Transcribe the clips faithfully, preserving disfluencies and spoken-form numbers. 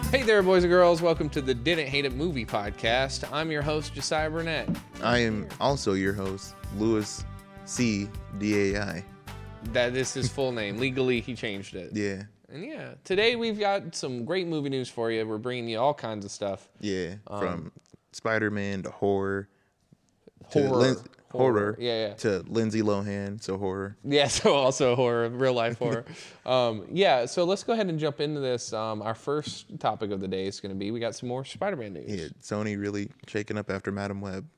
Hey there, boys and girls. Welcome to the Didn't Hate It Movie Podcast. I'm your host, Josiah Burnett. I am also your host, Louis C. D A I. That is his full name. Legally, he changed it. Yeah. And yeah, today we've got some great movie news for you. We're bringing you all kinds of stuff. Yeah. Um, From Spider-Man to horror. Horror. To Lin- Horror. horror. Yeah, yeah. To Lindsay Lohan, so horror. Yeah, so also horror, real life horror. um, yeah, so let's go ahead and jump into this. Um, our first topic of the day is going to be, we got some more Spider-Man news. Yeah, Sony really shaking up after Madam Web.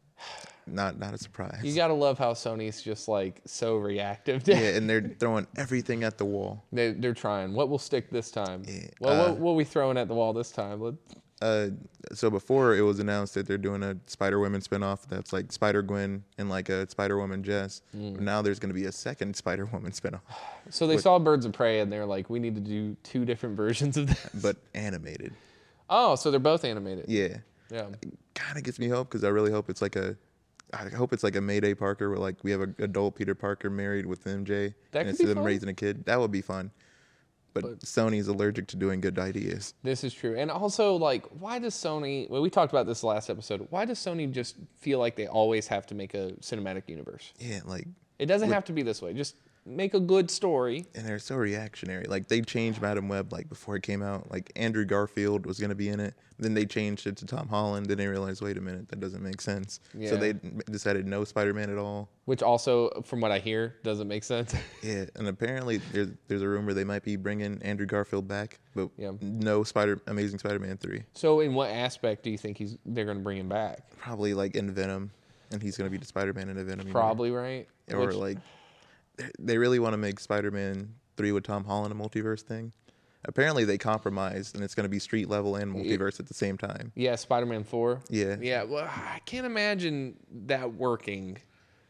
Not not a surprise. You got to love how Sony's just like so reactive. To Yeah, and they're throwing everything at the wall. they, they're trying. What will stick this time? Yeah, Well, uh, what, what are we throwing at the wall this time? Let, Uh, so before it was announced that they're doing a Spider-Woman spinoff that's like Spider-Gwen and like a Spider-Woman Jess. Mm. Now there's going to be a second Spider-Woman spinoff, So they But- saw Birds of Prey and they're like, we need to do two different versions of this. but animated. Oh, so they're both animated. Yeah. Yeah. Kind of gives me hope because I really hope it's like a, I hope it's like a Mayday Parker where like we have an adult Peter Parker married with M J That and could it's be them fun. raising a kid. That would be fun. But, But- Sony's allergic to doing good ideas. This is true. And also, like, why does Sony, well, we talked about this last episode, why does Sony just feel like they always have to make a cinematic universe? Yeah, like, It doesn't With- have to be this way. Just make a good story. and they're so reactionary. Like they changed Madam Web like before it came out. Like Andrew Garfield was gonna be in it. Then they changed it to Tom Holland. Then they realized, wait a minute, that doesn't make sense. Yeah. So they m- decided no Spider-Man at all. Which also, from what I hear, doesn't make sense. Yeah, and apparently there's there's a rumor they might be bringing Andrew Garfield back, but Yeah. no Spider Amazing Spider-Man three. So, in what aspect do you think he's they're going to bring him back? Probably like in Venom, and he's gonna be the Spider-Man in a Venom. universe. Probably, right? Or Which- like, they- they really want to make Spider-Man three with Tom Holland a multiverse thing. Apparently they compromised, and it's gonna be street level and multiverse at the same time. yeah, Spider-Man four. Yeah. Yeah, well, I can't imagine that working.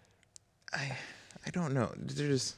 I I don't know. They're just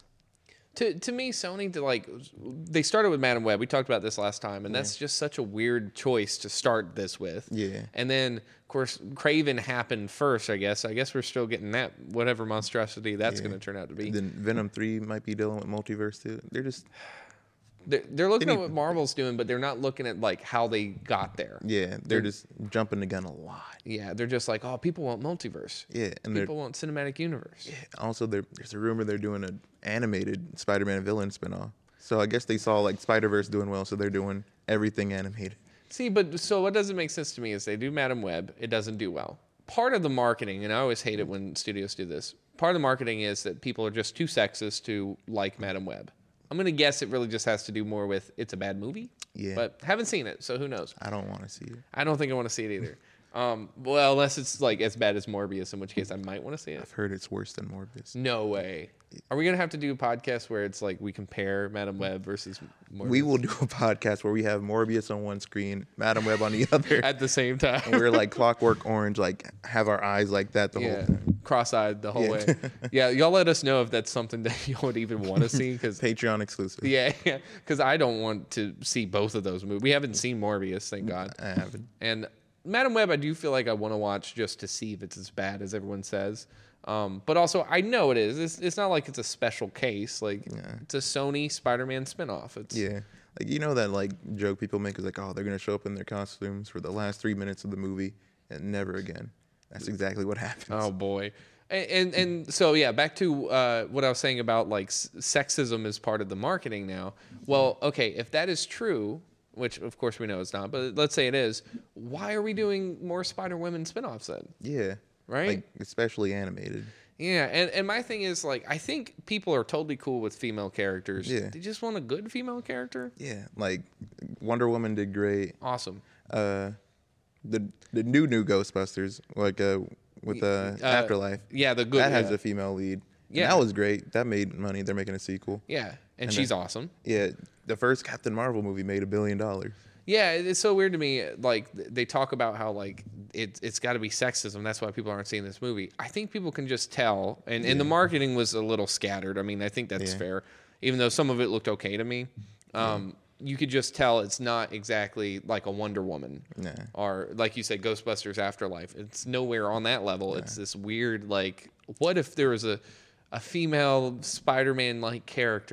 To to me, Sony to like they started with Madam Web. We talked about this last time, and that's just such a weird choice to start this with. Yeah. And then of course Craven happened first. I guess. I guess we're still getting that whatever monstrosity that's Yeah. going to turn out to be. then Venom three might be dealing with multiverse too. They're just They're, they're looking They at need- what Marvel's doing, but they're not looking at like how they got there. yeah, they're They're- just jumping the gun a lot. Yeah, they're just like, oh, people want multiverse. Yeah, and they're People want cinematic universe. also there, there's a rumor they're doing an animated Spider-Man villain spinoff. So I guess they saw like Spider-Verse doing well, so they're doing everything animated. See, but so what doesn't make sense to me is they do Madam Web, it doesn't do well. Part of the marketing, and I always hate it when studios do this, part of the marketing is that people are just too sexist to like Madam Web. I'm going to guess it really just has to do more with it's a bad movie. Yeah. But haven't seen it, so who knows? I don't want to see it. I don't think I want to see it either. um, well, unless it's like as bad as Morbius, in which case I might want to see it. I've heard it's worse than Morbius. No way. Are we going to have to do a podcast where it's like we compare Madam Web versus Morbius? We will do a podcast where we have Morbius on one screen, Madam Web on the other. At the same time. And we're like Clockwork Orange, like have our eyes like that the yeah, whole time. cross-eyed the whole Yeah. way. Yeah, y'all let us know if that's something that you would even want to see, because Patreon exclusive. yeah, because I don't want to see both of those movies. We haven't seen Morbius, thank God. I haven't. And Madam Web, I do feel like I want to watch just to see if it's as bad as everyone says. Um, but also, I know it is. It's, it's not like it's a special case. Like Yeah. it's a Sony Spider-Man spinoff. It's Yeah. Like you know that like joke people make is like, oh, they're gonna show up in their costumes for the last three minutes of the movie and never again. That's exactly what happens. Oh boy. And, and and so yeah, back to uh, what I was saying about like s- sexism is part of the marketing now. Well, okay, if that is true, which of course we know it's not, but let's say it is, why are we doing more Spider-Women spinoffs then? Yeah. Right? Like especially animated. Yeah, and, and my thing is like I think people are totally cool with female characters. Yeah. They just want a good female character. Yeah. Like Wonder Woman did great. Awesome. Uh, the the new new Ghostbusters like uh with uh, Uh, Afterlife. Yeah, the good that has yeah. a female lead. Yeah. And that was great. That made money. They're making a sequel. Yeah, and, and she's then- awesome. Yeah. The first Captain Marvel movie made a billion dollars. Yeah, it's so weird to me. Like they talk about how like it, it's got to be sexism. That's why people aren't seeing this movie. I think people can just tell, and, and the marketing was a little scattered. I mean, I think that's Yeah. fair, even though some of it looked okay to me. Um, you could just tell it's not exactly like a Wonder Woman, Nah. or like you said, Ghostbusters Afterlife. It's nowhere on that level. It's this weird like, what if there was a a female Spider-Man like character?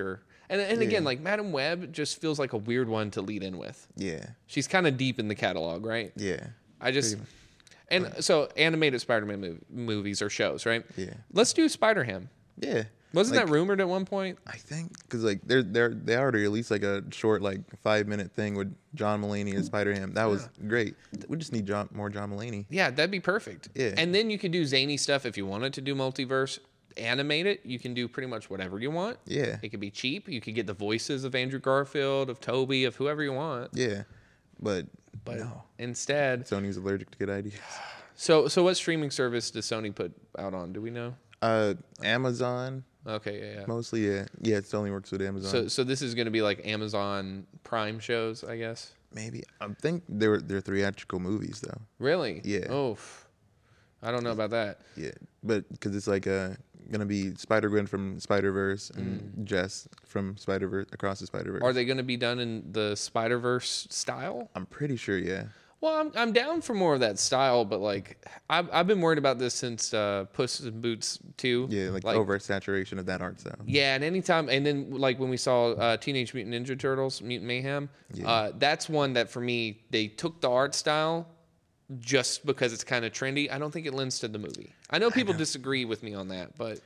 And and again, Yeah. like Madam Web just feels like a weird one to lead in with. Yeah. She's kind of deep in the catalog, right? Yeah. I just and so animated Spider-Man mov- movies or shows, right? Yeah. Let's do Spider-Ham. Yeah. Wasn't Like, that rumored at one point? I think because like they're they're they already released like a short like five minute thing with John Mulaney as Spider Ham. That was great. We just need John more John Mulaney. Yeah, that'd be perfect. Yeah. And then you could do zany stuff if you wanted to do multiverse. Animate it. You can do pretty much whatever you want. Yeah. It could be cheap. You could get the voices of Andrew Garfield, of Toby, of whoever you want. Yeah. But But no, instead, Sony's allergic to good ideas. so so what streaming service does Sony put out on? Do we know? Uh, Amazon Okay, yeah, yeah. mostly. Yeah. Yeah. It only works with Amazon. So so this is going to be like Amazon Prime shows, I guess. Maybe I think they're they're theatrical movies though. Really? Yeah. Oh, f- I don't know about that. Yeah, but because it's like uh gonna be Spider Gwen from Spider Verse and Jess from Spider Verse across the Spider Verse. Mm. Are they going to be done in the Spider Verse style? I'm pretty sure. Yeah. Well, I'm I'm down for more of that style, but like I've I've been worried about this since uh, Puss in Boots two. Yeah, like, oversaturation of that art style. Yeah, and anytime, and then like when we saw uh, Teenage Mutant Ninja Turtles, Mutant Mayhem, Yeah. uh, that's one that for me they took the art style just because it's kind of trendy. I don't think it lends to the movie. I know people disagree with me on that, but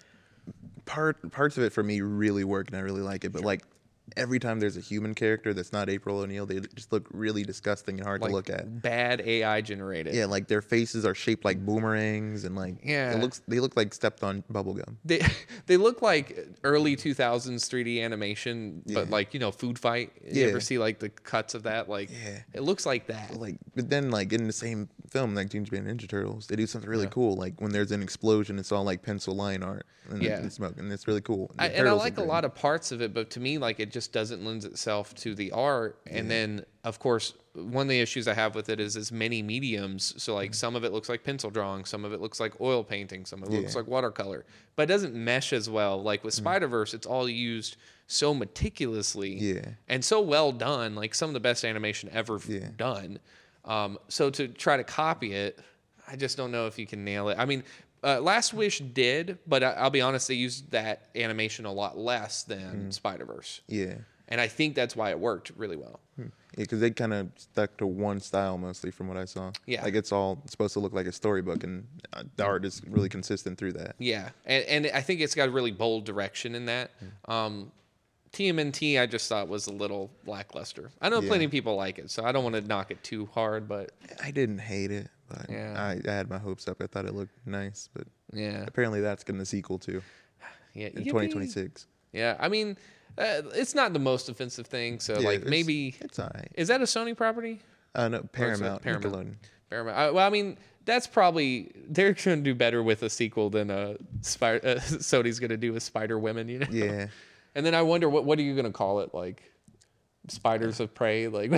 Part parts of it for me really work and I really like it, but like every time there's a human character that's not April O'Neil, they just look really disgusting and hard like to look at. bad A I generated. Yeah, like their faces are shaped like boomerangs and like Yeah. it looks they look like stepped on bubblegum. They they look like early two thousands three D animation, but Yeah. like you know, Food Fight. You Yeah. ever see like the cuts of that? Like, Yeah. it looks like that. But like, but then like in the same film, like Teenage Mutant Ninja Turtles, they do something really cool. Like when there's an explosion, it's all like pencil line art and Yeah. yeah. smoke, and it's really cool. The I, and I turtles like are a great. lot of parts of it, but to me, like it just doesn't lend itself to the art. And then, of course, one of the issues I have with it is as many mediums. So like some of it looks like pencil drawing, some of it looks like oil painting, some of it looks Yeah. like watercolor, but it doesn't mesh as well. Like with Spider Verse, it's all used so meticulously Yeah. and so well done. Like some of the best animation ever f- Yeah. done. Um, so to try to copy it, I just don't know if you can nail it. I mean, uh, Last Wish did, but I, I'll be honest, they used that animation a lot less than Mm. Spider Verse, Yeah. and I think that's why it worked really well. Yeah, because they kind of stuck to one style mostly from what I saw. Yeah. Like it's all supposed to look like a storybook, and uh, the art is really consistent through that. Yeah, and, and I think it's got a really bold direction in that. Mm. Um, T M N T I just thought was a little lackluster. I know Yeah. plenty of people like it, so I don't want to knock it too hard, but I didn't hate it, but Yeah. I, I had my hopes up. I thought it looked nice, but yeah, apparently that's getting a sequel too yeah, in yippee. twenty twenty-six. Yeah, I mean, uh, it's not the most offensive thing, so Yeah, like it's- maybe it's alright. is that a Sony property? Uh, no, Paramount, Paramount. Nickelodeon. Paramount. I, well, I mean, that's probably they're going to do better with a sequel than a Spy, uh, Sony's going to do with Spider Women, you know. Yeah. And then I wonder what what are you going to call it? Like Spiders of Prey? Like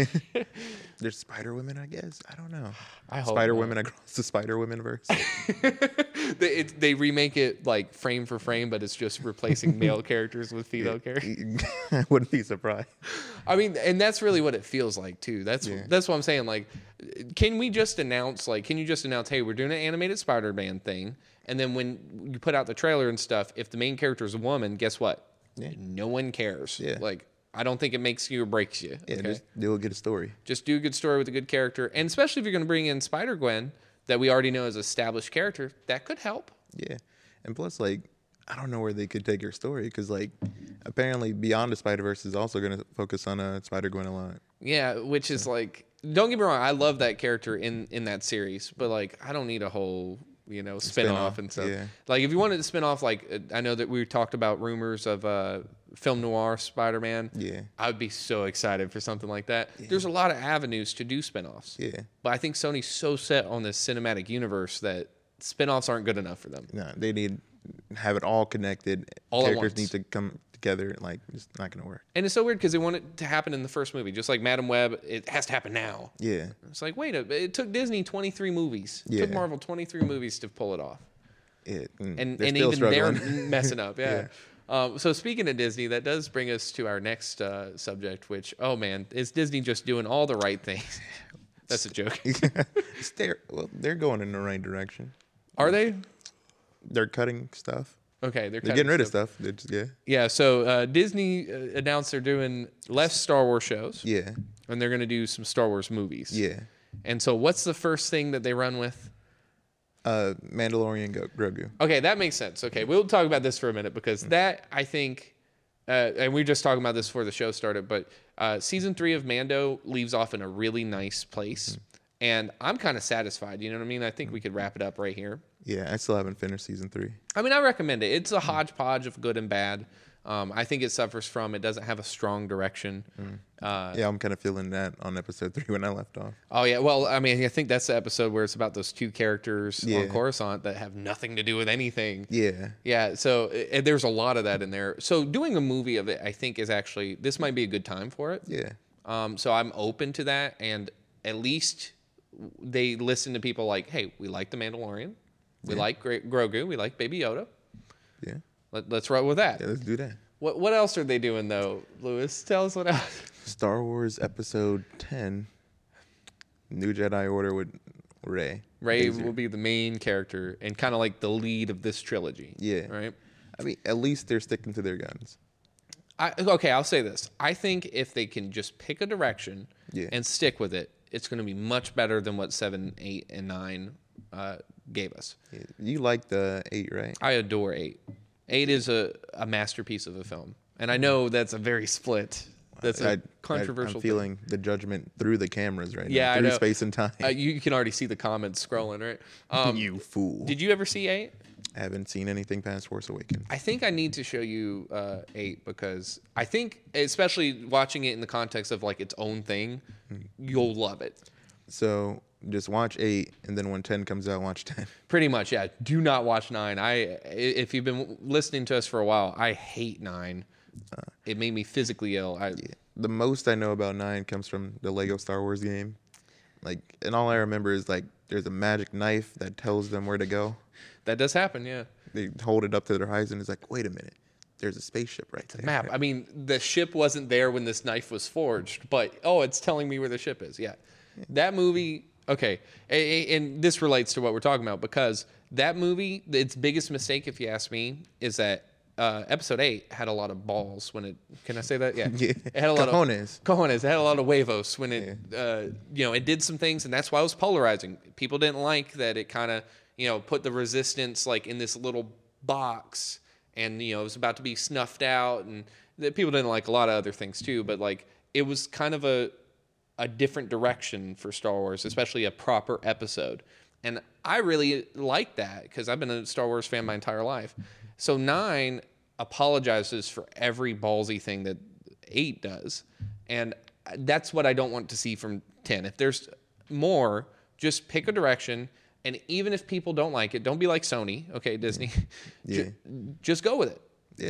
There's Spider Women, I guess. I don't know. I hope Spider not. Women across the Spider Women verse. they it, they remake it like frame for frame, but it's just replacing male characters with female characters. I wouldn't be surprised. I mean, and that's really what it feels like too. That's Yeah. that's what I'm saying. Like, can we just announce? Like, can you just announce, hey, we're doing an animated Spider-Man thing, and then when you put out the trailer and stuff, if the main character is a woman, guess what? Yeah. No one cares. Yeah. Like, I don't think it makes you or breaks you. Yeah, okay? just do a good story. Just do a good story with a good character, and especially if you're going to bring in Spider Gwen, that we already know is an established character, that could help. Yeah, and plus, like, I don't know where they could take your story because, like, apparently Beyond the Spider Verse is also going to focus on uh, Spider Gwen a lot. Yeah, which is like, don't get me wrong, I love that character in in that series, but like, I don't need a whole you know spin off Spin-off, and stuff. yeah. Like, if you wanted to spin off, like, uh, I know that we talked about rumors of uh, film noir Spider Man. Yeah, I would be so excited for something like that. There's a lot of avenues to do spin-offs. yeah. But I think Sony's so set on this cinematic universe that spin-offs aren't good enough for them. No, they need have it all connected. All at Characters once. need to come together. Like, it's not going to work. And it's so weird because they want it to happen in the first movie. Just like Madam Web, it has to happen now. Yeah, It's like, wait, a, it took Disney twenty-three movies. It took Yeah. Marvel twenty-three movies to pull it off. it, And, they're and still even they're struggling. messing up. Yeah. Um, so speaking of Disney, that does bring us to our next uh, subject, which, oh man, is Disney just doing all the right things? That's a joke. It's their- well, they're going in the right direction. Are they? They're cutting stuff. Okay, they're, They're cutting getting rid of stuff. They're just, yeah. Yeah, so uh, Disney uh, announced they're doing less Star Wars shows. Yeah. And they're going to do some Star Wars movies. Yeah. And so what's the first thing that they run with? Uh, Mandalorian Go- Grogu. Okay, that makes sense. Okay, we'll talk about this for a minute because that, I think, uh, and we were just talking about this before the show started, but uh, season three of Mando leaves off in a really nice place. Mm. And I'm kind of satisfied. You know what I mean? I think we could wrap it up right here. Yeah, I still haven't finished season three. I mean, I recommend it. It's a hodgepodge of good and bad. Um, I think it suffers from it doesn't have a strong direction. Mm. Uh, yeah, I'm kind of feeling that on episode three when I left off. Oh yeah, well, I mean, I think that's the episode where it's about those two characters yeah. on Coruscant that have nothing to do with anything. Yeah, yeah. So it, there's a lot of that in there. So doing a movie of it, I think, is actually this might be a good time for it. Yeah. Um. So I'm open to that, and at least they listen to people like, hey, we like the Mandalorian, we yeah. like Grogu, we like Baby Yoda. Yeah. Let, let's roll with that. Yeah, let's do that. What What else are they doing though, Lewis? Tell us what else. Star Wars Episode ten, New Jedi Order with Rey. Rey will be the main character and kind of like the lead of this trilogy. Yeah. Right. I mean, at least they're sticking to their guns. I, okay, I'll say this. I think if they can just pick a direction yeah. and stick with it, it's going to be much better than what seven, eight, and nine uh, gave us. Yeah. You like the eight, right? I adore eight. Eight is a, a masterpiece of a film, and I know that's a very split. That's a I, controversial. I, I'm feeling thing. the judgment through the cameras right yeah, now. Through I know. space and time. Uh, you can already see the comments scrolling, right? Um, you fool. Did you ever see eight? I haven't seen anything past Force Awakens. I think I need to show you uh, eight because I think, especially watching it in the context of like its own thing, mm. you'll love it. So just watch eight, and then when ten comes out, watch ten. Pretty much, yeah. Do not watch nine. I, if you've been listening to us for a while, I hate nine. Uh, it made me physically ill. I, yeah. The most I know about nine comes from the Lego Star Wars game. Like, and all I remember is like there's a magic knife that tells them where to go. That does happen, yeah. They hold it up to their horizon. It's like, wait a minute, there's a spaceship right there. Map. I mean, the ship wasn't there when this knife was forged, but oh, it's telling me where the ship is. Yeah, yeah. That movie. Okay, and this relates to what we're talking about because that movie, its biggest mistake, if you ask me, is that uh, episode eight had a lot of balls when it. Can I say that? Yeah. yeah. It had a lot cojones. of cojones. It had a lot of huevos when it, yeah. uh, you know, it did some things, and that's why it was polarizing. People didn't like that it kind of, you know, put the resistance like in this little box, and you know, it was about to be snuffed out, and the, people didn't like a lot of other things too. But like, it was kind of a a different direction for Star Wars, especially a proper episode. And I really like that because I've been a Star Wars fan my entire life. So nine apologizes for every ballsy thing that eight does. And that's what I don't want to see from ten. If there's more, just pick a direction. And even if people don't like it, don't be like Sony, okay, Disney. Yeah. Just go with it. Yeah.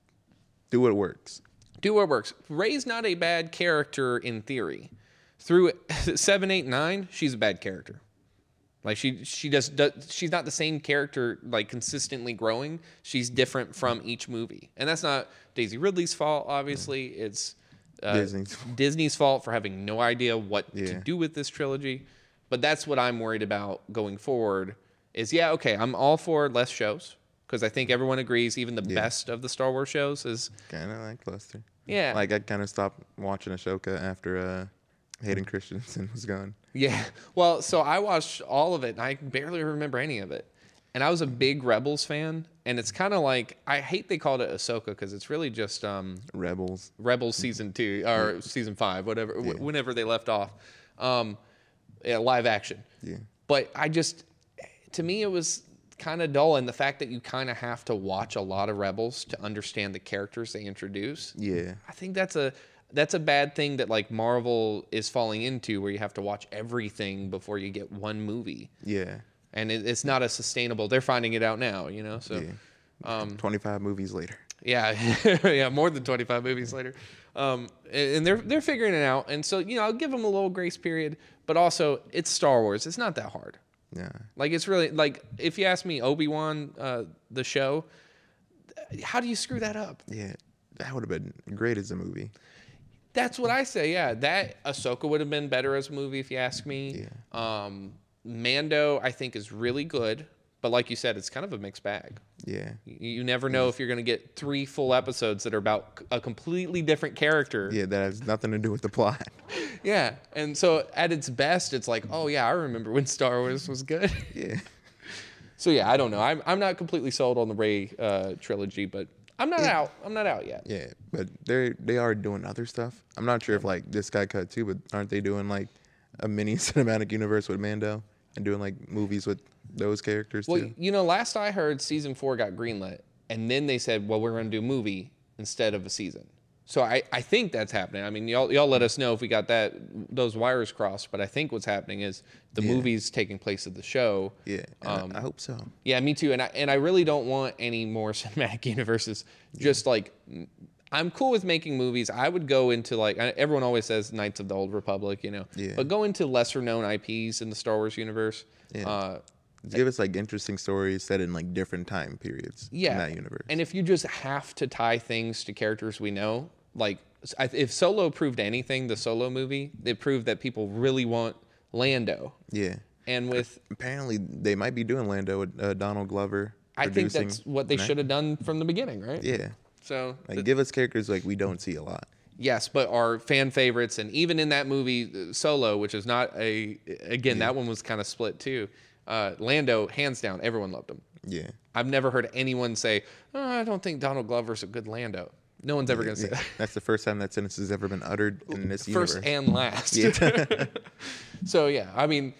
Do what works. Do what works. Rey's not a bad character in theory. Through seven, eight, nine, she's a bad character. Like she, she does, does. She's not the same character. Like consistently growing. She's different from each movie, and that's not Daisy Ridley's fault. Obviously, it's uh, Disney's. Disney's fault for having no idea what yeah. to do with this trilogy. But that's what I'm worried about going forward. Is yeah, okay, I'm all for less shows because I think everyone agrees. Even the yeah. best of the Star Wars shows is kind of lackluster. Yeah, like I kind of stopped watching Ahsoka after. Uh, Hayden Christensen was gone. Yeah. Well, so I watched all of it, and I barely remember any of it. And I was a big Rebels fan, and it's kind of like I hate they called it Ahsoka because it's really just um, Rebels. Rebels season two or yeah. season five, whatever, yeah. w- whenever they left off, um, yeah, live action. Yeah. But I just, to me, it was kind of dull, and the fact that you kind of have to watch a lot of Rebels to understand the characters they introduce. Yeah. I think that's a. That's a bad thing that like Marvel is falling into where you have to watch everything before you get one movie. Yeah. And it, it's not as sustainable. They're finding it out now, you know? So, yeah. um, twenty-five movies later. Yeah. yeah. More than twenty-five movies later. Um, and, and they're, they're figuring it out. And so, you know, I'll give them a little grace period, but also it's Star Wars. It's not that hard. Yeah. Like it's really like, if you ask me Obi-Wan, uh, the show, how do you screw that up? Yeah. That would have been great as a movie. That's what I say, yeah. That Ahsoka would have been better as a movie if you ask me. Yeah. Um, Mando, I think, is really good, but like you said, it's kind of a mixed bag. Yeah. You, you never know if you're going to get three full episodes that are about a completely different character. Yeah, that has nothing to do with the plot. Yeah, and so at its best, it's like, oh yeah, I remember when Star Wars was good. Yeah. So yeah, I don't know. I'm I'm not completely sold on the Rey uh, trilogy, but I'm not Yeah. out. I'm not out yet. Yeah, but they they are doing other stuff. I'm not sure if like this guy cut too, but aren't they doing like a mini cinematic universe with Mando and doing like movies with those characters Well, too? you know, last I heard, season four got greenlit, and then they said, well, we're going to do a movie instead of a season. So I, I think that's happening. I mean, y'all y'all let us know if we got that those wires crossed. But I think what's happening is the Yeah. movie's taking place of the show. Yeah, and Um, I, I hope so. Yeah, me too. And I and I really don't want any more cinematic universes. Just like I'm cool with making movies. I would go into like everyone always says Knights of the Old Republic, you know. Yeah. But go into lesser known I Ps in the Star Wars universe. Yeah. Uh, Give us like interesting stories set in like different time periods yeah. in that universe. And if you just have to tie things to characters we know, like if Solo proved anything, the Solo movie, it proved that people really want Lando. yeah, And with apparently they might be doing Lando with uh, Donald Glover. I think producing that's what they next. should have done from the beginning, right? Yeah, So like th- give us characters like we don't see a lot. yes, but are fan favorites, and even in that movie uh, Solo, which is not a again that one was kind of split too. Uh, Lando, hands down, everyone loved him. Yeah, I've never heard anyone say, oh, "I don't think Donald Glover's a good Lando." No one's ever gonna say yeah. that. That's the first time that sentence has ever been uttered in this First universe. and last. Yeah. So yeah, I mean,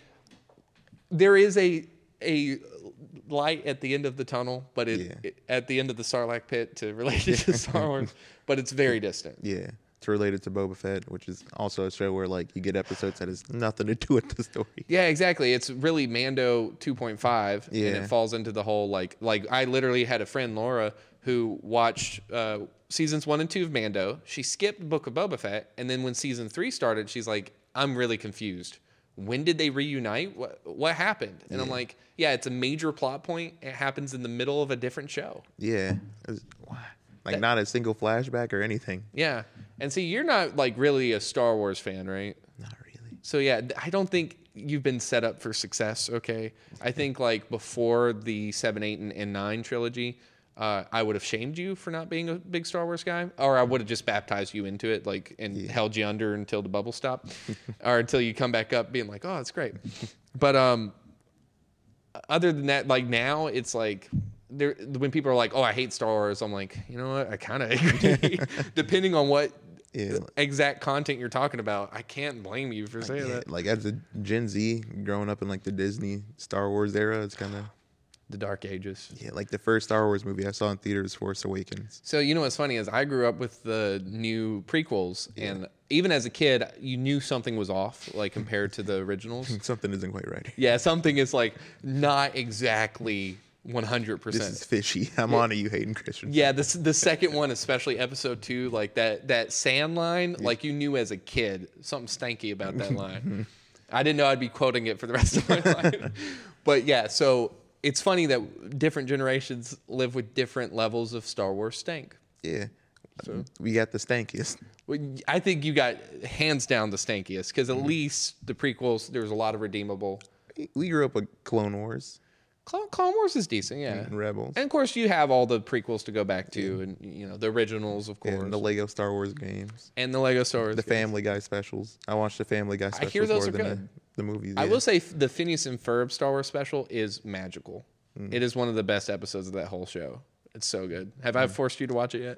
there is a a light at the end of the tunnel, but it, Yeah. it at the end of the Sarlacc pit to relate it to Star Wars, but it's very distant. Yeah, it's related to Boba Fett, which is also a show where like you get episodes that has nothing to do with the story. Yeah, exactly. It's really Mando two point five, and Yeah. it falls into the whole like like I literally had a friend Laura who watched uh, seasons one and two of Mando. She skipped Book of Boba Fett, and then when season three started, she's like, "I'm really confused. When did they reunite? What what happened?" And I'm like, "Yeah, it's a major plot point. It happens in the middle of a different show." Yeah, it was, why? Like That- not a single flashback or anything. Yeah, and see, you're not like really a Star Wars fan, right? Not really. So yeah, th- I don't think you've been set up for success. Okay, I think like before the seven, eight, and, and nine trilogy, uh, I would have shamed you for not being a big Star Wars guy, or I would have just baptized you into it, like and Yeah. held you under until the bubble stopped, or until you come back up being like, oh, it's great. But um, other than that, like now it's like. There, when people are like, "Oh, I hate Star Wars," I'm like, you know what? I kind of agree. Depending on what Yeah. exact content you're talking about, I can't blame you for saying Yeah, that. like as a Gen Z growing up in like the Disney Star Wars era, it's kind of The Dark Ages. yeah. Like the first Star Wars movie I saw in theaters, Force Awakens. So you know what's funny is I grew up with the new prequels, and even as a kid, you knew something was off, like compared to the originals. Something isn't quite right. Yeah, something is like not exactly one hundred This is percent. fishy. I'm on to you, Hayden Christensen. Yeah, this the second one, especially episode two, like that that sand line, like you knew as a kid something stanky about that line. I didn't know I'd be quoting it for the rest of my life, but yeah. So it's funny that different generations live with different levels of Star Wars stank. Yeah. So- We got the stankiest. Well, I think you got hands down the stankiest because at least the prequels there was a lot of redeemable. We grew up with Clone Wars Clone, Clone Wars is decent, yeah. and Rebels. And of course, you have all the prequels to go back to, and you know the originals, of course, And the Lego Star Wars games. and the Lego Star Wars. The games. Family Guy specials. I watched the Family Guy specials hear those more are than good. The, the movies. I yeah. will say f- the Phineas and Ferb Star Wars special is magical. Mm. It is one of the best episodes of that whole show. It's so good. Have I forced you to watch it yet?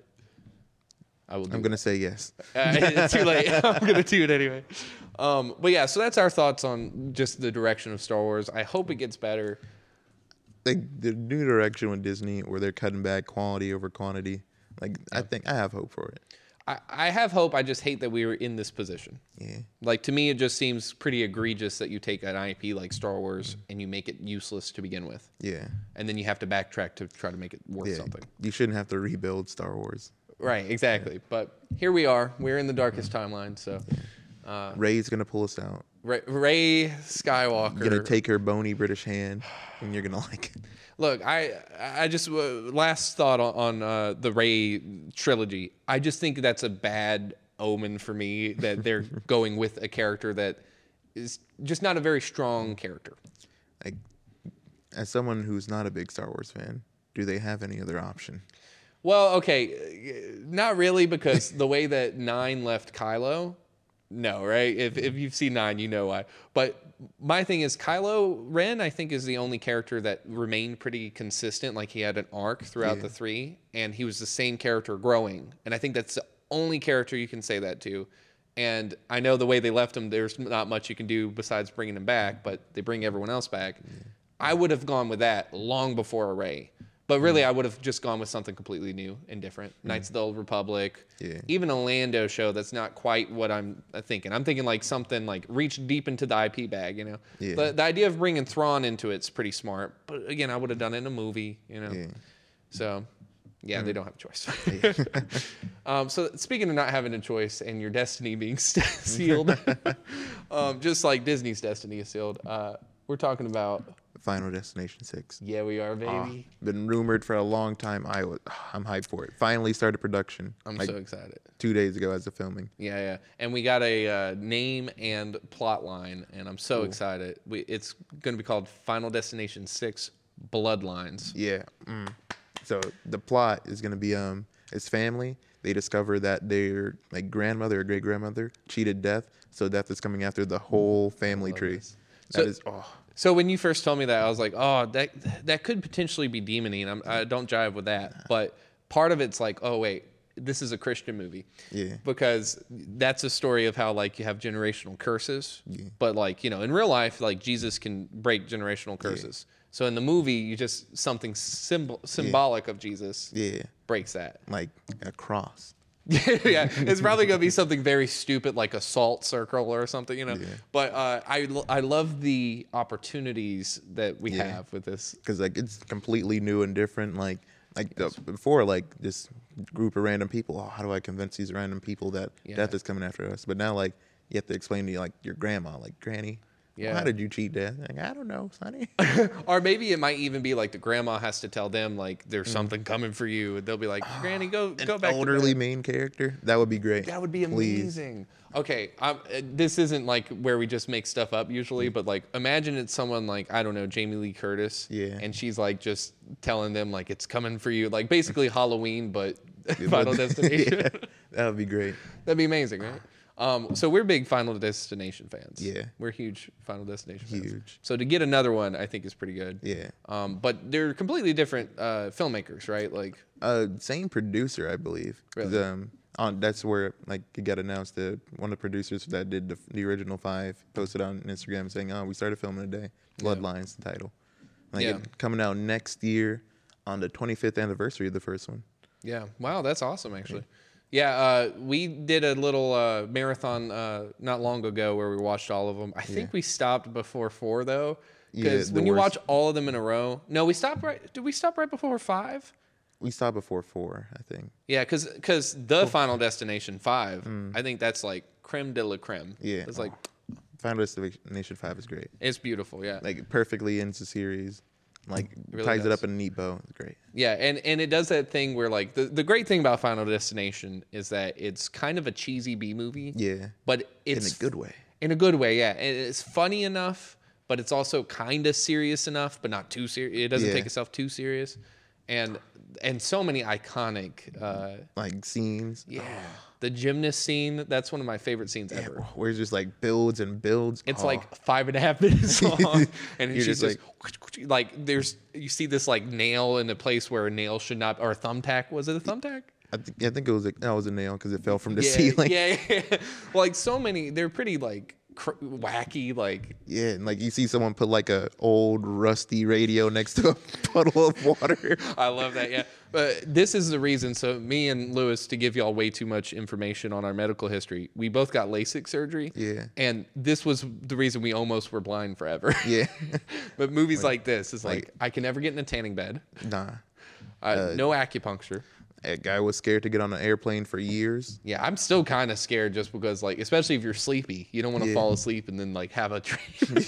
I will. Do I'm gonna say yes. Uh, it's too late. I'm gonna do it anyway. Um, but yeah, so that's our thoughts on just the direction of Star Wars. I hope it gets better. Like the new direction with Disney, where they're cutting back quality over quantity. Like I think I have hope for it. I, I have hope. I just hate that we were in this position. Yeah. Like to me, it just seems pretty egregious that you take an I P like Star Wars and you make it useless to begin with, Yeah. and then you have to backtrack to try to make it worth Yeah. something. You shouldn't have to rebuild Star Wars. Right, exactly. But here we are. We're in the darkest timeline. So uh, Ray's gonna pull us out. Ray, Ray Skywalker. You're gonna take her bony British hand, and you're gonna like it. Look, I I just uh, last thought on, on uh, the Ray trilogy. I just think that's a bad omen for me that they're going with a character that is just not a very strong character. Like, as someone who's not a big Star Wars fan, do they have any other option? Well, okay, not really, because the way that Nine left Kylo, no, right? If if you've seen Nine, you know why. But my thing is, Kylo Ren, I think, is the only character that remained pretty consistent. Like, he had an arc throughout Yeah. the three, and he was the same character growing. And I think that's the only character you can say that to. And I know the way they left him, there's not much you can do besides bringing him back, but they bring everyone else back. Yeah. I would have gone with that long before Rey. But really, mm. I would have just gone with something completely new and different. Mm. Knights of the Old Republic. Yeah. Even a Lando show that's not quite what I'm thinking. I'm thinking like something like reach deep into the I P bag, you know? Yeah. The, the idea of bringing Thrawn into it's pretty smart. But again, I would have done it in a movie, you know? Yeah. So, yeah, mm. they don't have a choice. um, so speaking of not having a choice and your destiny being sealed, um, just like Disney's destiny is sealed, uh, we're talking about... Final Destination six. Yeah, we are, baby. Oh, been rumored for a long time. I was, I'm hyped for it. Finally started production. I'm like so excited. Two days ago as of filming. Yeah, yeah. And we got a uh, name and plot line, and I'm so cool. excited. We, it's going to be called Final Destination six Bloodlines. Yeah. Mm. So the plot is going to be um, his family. They discover that their like grandmother or great grandmother cheated death, so death is coming after the whole family tree. This. That so, is oh. So when you first told me that, I was like, oh, that that could potentially be demony, and I'm, I don't jive with that. But part of it's like, oh, wait, this is a Christian movie. Yeah. Because that's a story of how, like, you have generational curses. Yeah. But, like, you know, in real life, like, Jesus can break generational curses. Yeah. So in the movie, you just, something symbol, symbolic yeah. of Jesus yeah. breaks that. Like a cross. Yeah, it's probably gonna be something very stupid like a salt circle or something, you know. Yeah. But uh, I I love the opportunities that we yeah. have with this because like it's completely new and different. Like like the, before, like this group of random people. Oh, how do I convince these random people that yeah. death is coming after us? But now like you have to explain to you like your grandma, like Granny. Yeah. Well, how did you cheat death? Like, I don't know, Sonny. Or maybe it might even be like the grandma has to tell them like there's mm. something coming for you. And they'll be like, Granny, go An go back. Elderly to main character. That would be great. That would be Please. amazing. Okay, I'm, uh, this isn't like where we just make stuff up usually, mm. but like imagine it's someone like I don't know Jamie Lee Curtis. Yeah. And she's like just telling them like it's coming for you, like basically Halloween, but Final Destination. Yeah, that would be great. That'd be amazing, right? Um, so we're big Final Destination fans. Yeah. We're huge Final Destination huge. fans. So to get another one, I think is pretty good. Yeah. Um, but they're completely different uh, filmmakers, right? Like, uh, same producer, I believe. Really? Um, on that's where like it got announced that one of the producers that did the, the original five posted on Instagram saying, "Oh, we started filming today. Bloodlines," yeah. the title. Like yeah. it, coming out next year on the twenty-fifth anniversary of the first one. Yeah. Wow, that's awesome, actually. Yeah. Yeah, uh, we did a little uh, marathon uh, not long ago where we watched all of them. I think yeah. we stopped before four though, because yeah, when you worst. watch all of them in a row, no, we stopped right. Did we stop right before five? We stopped before four, I think. Yeah, because because the cool. Final Destination five, mm. I think that's like creme de la creme. Yeah, it's like Final Destination five is great. It's beautiful. Yeah, like perfectly ends the series. Like it really ties does. it up in a neat bow. It's great. Yeah, and, and it does that thing where like the, the great thing about Final Destination is that it's kind of a cheesy B movie. Yeah. But it's in a good way. In a good way, yeah. And it's funny enough, but it's also kind of serious enough, but not too serious. It doesn't yeah. take itself too serious. And and so many iconic uh, like scenes. Yeah. The gymnast scene, that's one of my favorite scenes yeah, ever. Where it's just like builds and builds. It's oh. like five and a half minutes long. And You're she's just just like, like, there's, you see this like nail in a place where a nail should not, or a thumbtack. Was it a thumbtack? I, th- I think it was a, that was a nail because it fell from the yeah, ceiling. Yeah, yeah. Well, like so many, they're pretty like cr- wacky, like. Yeah, and like you see someone put like a old rusty radio next to a puddle of water. I love that, yeah. But this is the reason. So me and Lewis, to give y'all way too much information on our medical history, we both got LASIK surgery. Yeah. And this was the reason we almost were blind forever. Yeah. But movies like, like this is like, like, I can never get in a tanning bed. Nah. Uh, uh, no acupuncture. A guy was scared to get on an airplane for years. Yeah, I'm still kind of scared just because, like, especially if you're sleepy, you don't want to yeah. fall asleep and then like have a dream.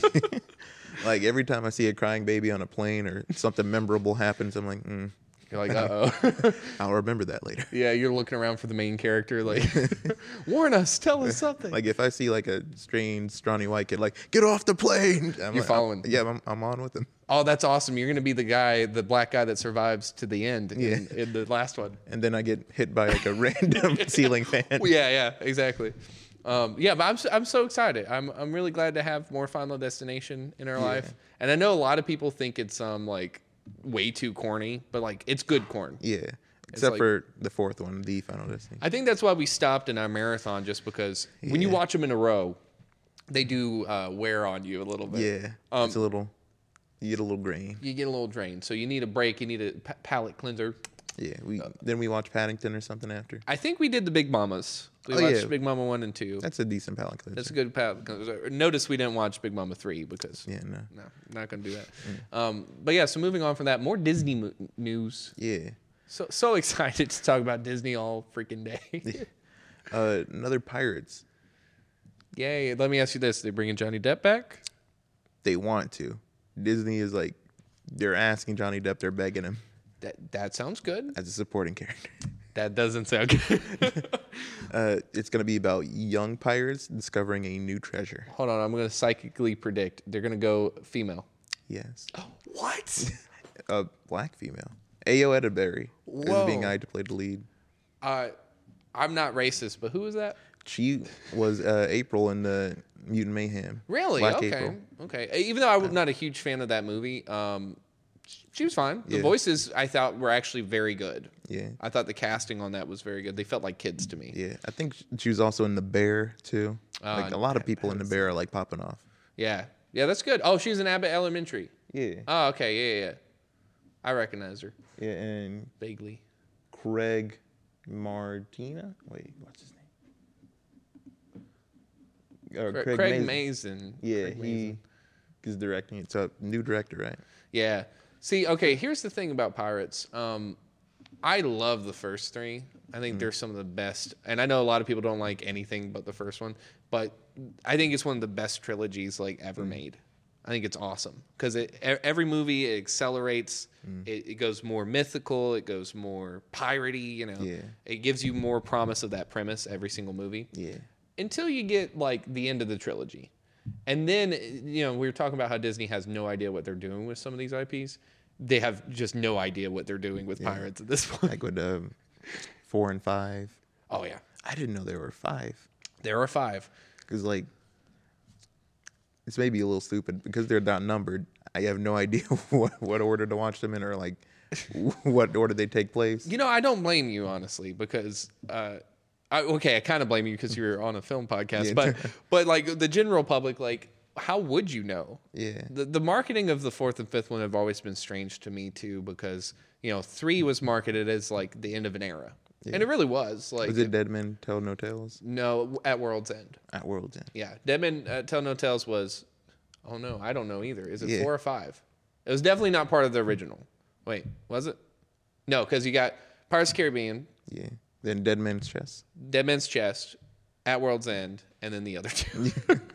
Like every time I see a crying baby on a plane or something memorable happens, I'm like, mm. You're like, uh-oh. I'll remember that later. Yeah, you're looking around for the main character, like, warn us, tell us something. Like if I see like a strange, scrawny white kid, like, get off the plane. I'm you're like, following. I'm, yeah, I'm, I'm on with him. Oh, that's awesome. You're going to be the guy, the black guy that survives to the end in, Yeah. in the last one. And then I get hit by like a random ceiling fan. Well, yeah, yeah, exactly. Um, yeah, but I'm so, I'm so excited. I'm I'm really glad to have more Final Destination in our Yeah. life. And I know a lot of people think it's um like way too corny, but like it's good corn. Yeah. Except like- for the fourth one, the Final Destination. I think that's why we stopped in our marathon, just because when you Yeah. watch them in a row, they do uh, wear on you a little bit. Yeah. Um, it's a little, you get a little grain. You get a little drained, so you need a break. You need a pa- palate cleanser. Yeah. We Then we watch Paddington or something after. I think we did the Big Mamas. We Oh, watched yeah. Big Mama one and two. That's a decent palate cleanser. That's a good palate cleanser. Notice we didn't watch Big Mama three because Yeah, no. no, not gonna do that. Um, but yeah, so moving on from that, more Disney mo- news. Yeah. So so excited to talk about Disney all freaking day. Uh, another Pirates. Yay! Let me ask you this: they bringing Johnny Depp back? They want to. Disney is like, they're asking Johnny Depp, they're begging him That that sounds good. as a supporting character. That doesn't sound good. Uh, it's going to be about young pirates discovering a new treasure. Hold on, I'm gonna psychically predict they're gonna go female. Yes. What? A black female. Ayo Edinbury Whoa. is being eyed to play the lead. Uh, I'm not racist, but who is that? She was uh, April in the Mutant Mayhem. Really? Black okay. April. Okay. Even though I'm not a huge fan of that movie, um, she was fine. The Yeah. voices I thought were actually very good. Yeah. I thought the casting on that was very good. They felt like kids to me. Yeah. I think she was also in The Bear, too. Uh, like, a lot of I people in The haven't Bear are, like, popping off. Yeah. Yeah, that's good. Oh, she's in Abbott Elementary. Yeah. Oh, okay. Yeah, yeah, yeah. I recognize her Yeah, and vaguely. Craig Martina? Wait, what's his name? Uh, Cra- Craig, Mazin. Mazin. Yeah, Craig he Mazin. is directing it. It's a new director, right? Yeah. See, okay, here's the thing about Pirates. Um, I love the first three. I think they're some of the best. And I know a lot of people don't like anything but the first one, but I think it's one of the best trilogies like ever made. I think it's awesome because it e- every movie it accelerates. It, it goes more mythical. It goes more piratey. You know, Yeah. it gives you more promise of that premise every single movie. Yeah. Until you get like the end of the trilogy. And then, you know, we were talking about how Disney has no idea what they're doing with some of these I Ps. They have just no idea what they're doing with pirates at this point. Like with um, four and five. Oh, yeah. I didn't know there were five. There are five. Because, like, it's maybe a little stupid because they're not numbered. I have no idea what, what order to watch them in or, like, what order they take place. You know, I don't blame you, honestly, because, uh, I, okay, I kind of blame you because you're on a film podcast, Yeah. but, but like the general public, like, how would you know? Yeah. The the marketing of the fourth and fifth one have always been strange to me too, because you know three was marketed as like the end of an era, and it really was. Like, Was it Dead Men Tell No Tales? no, at World's End. At World's End. Yeah, Dead Men uh, Tell No Tales was. Oh no, I don't know either. Is it Yeah. four or five? It was definitely not part of the original. Wait, was it? No, because you got Pirates of the Caribbean, Yeah. Then Dead Man's Chest. Dead Man's Chest, At World's End, and then the other two.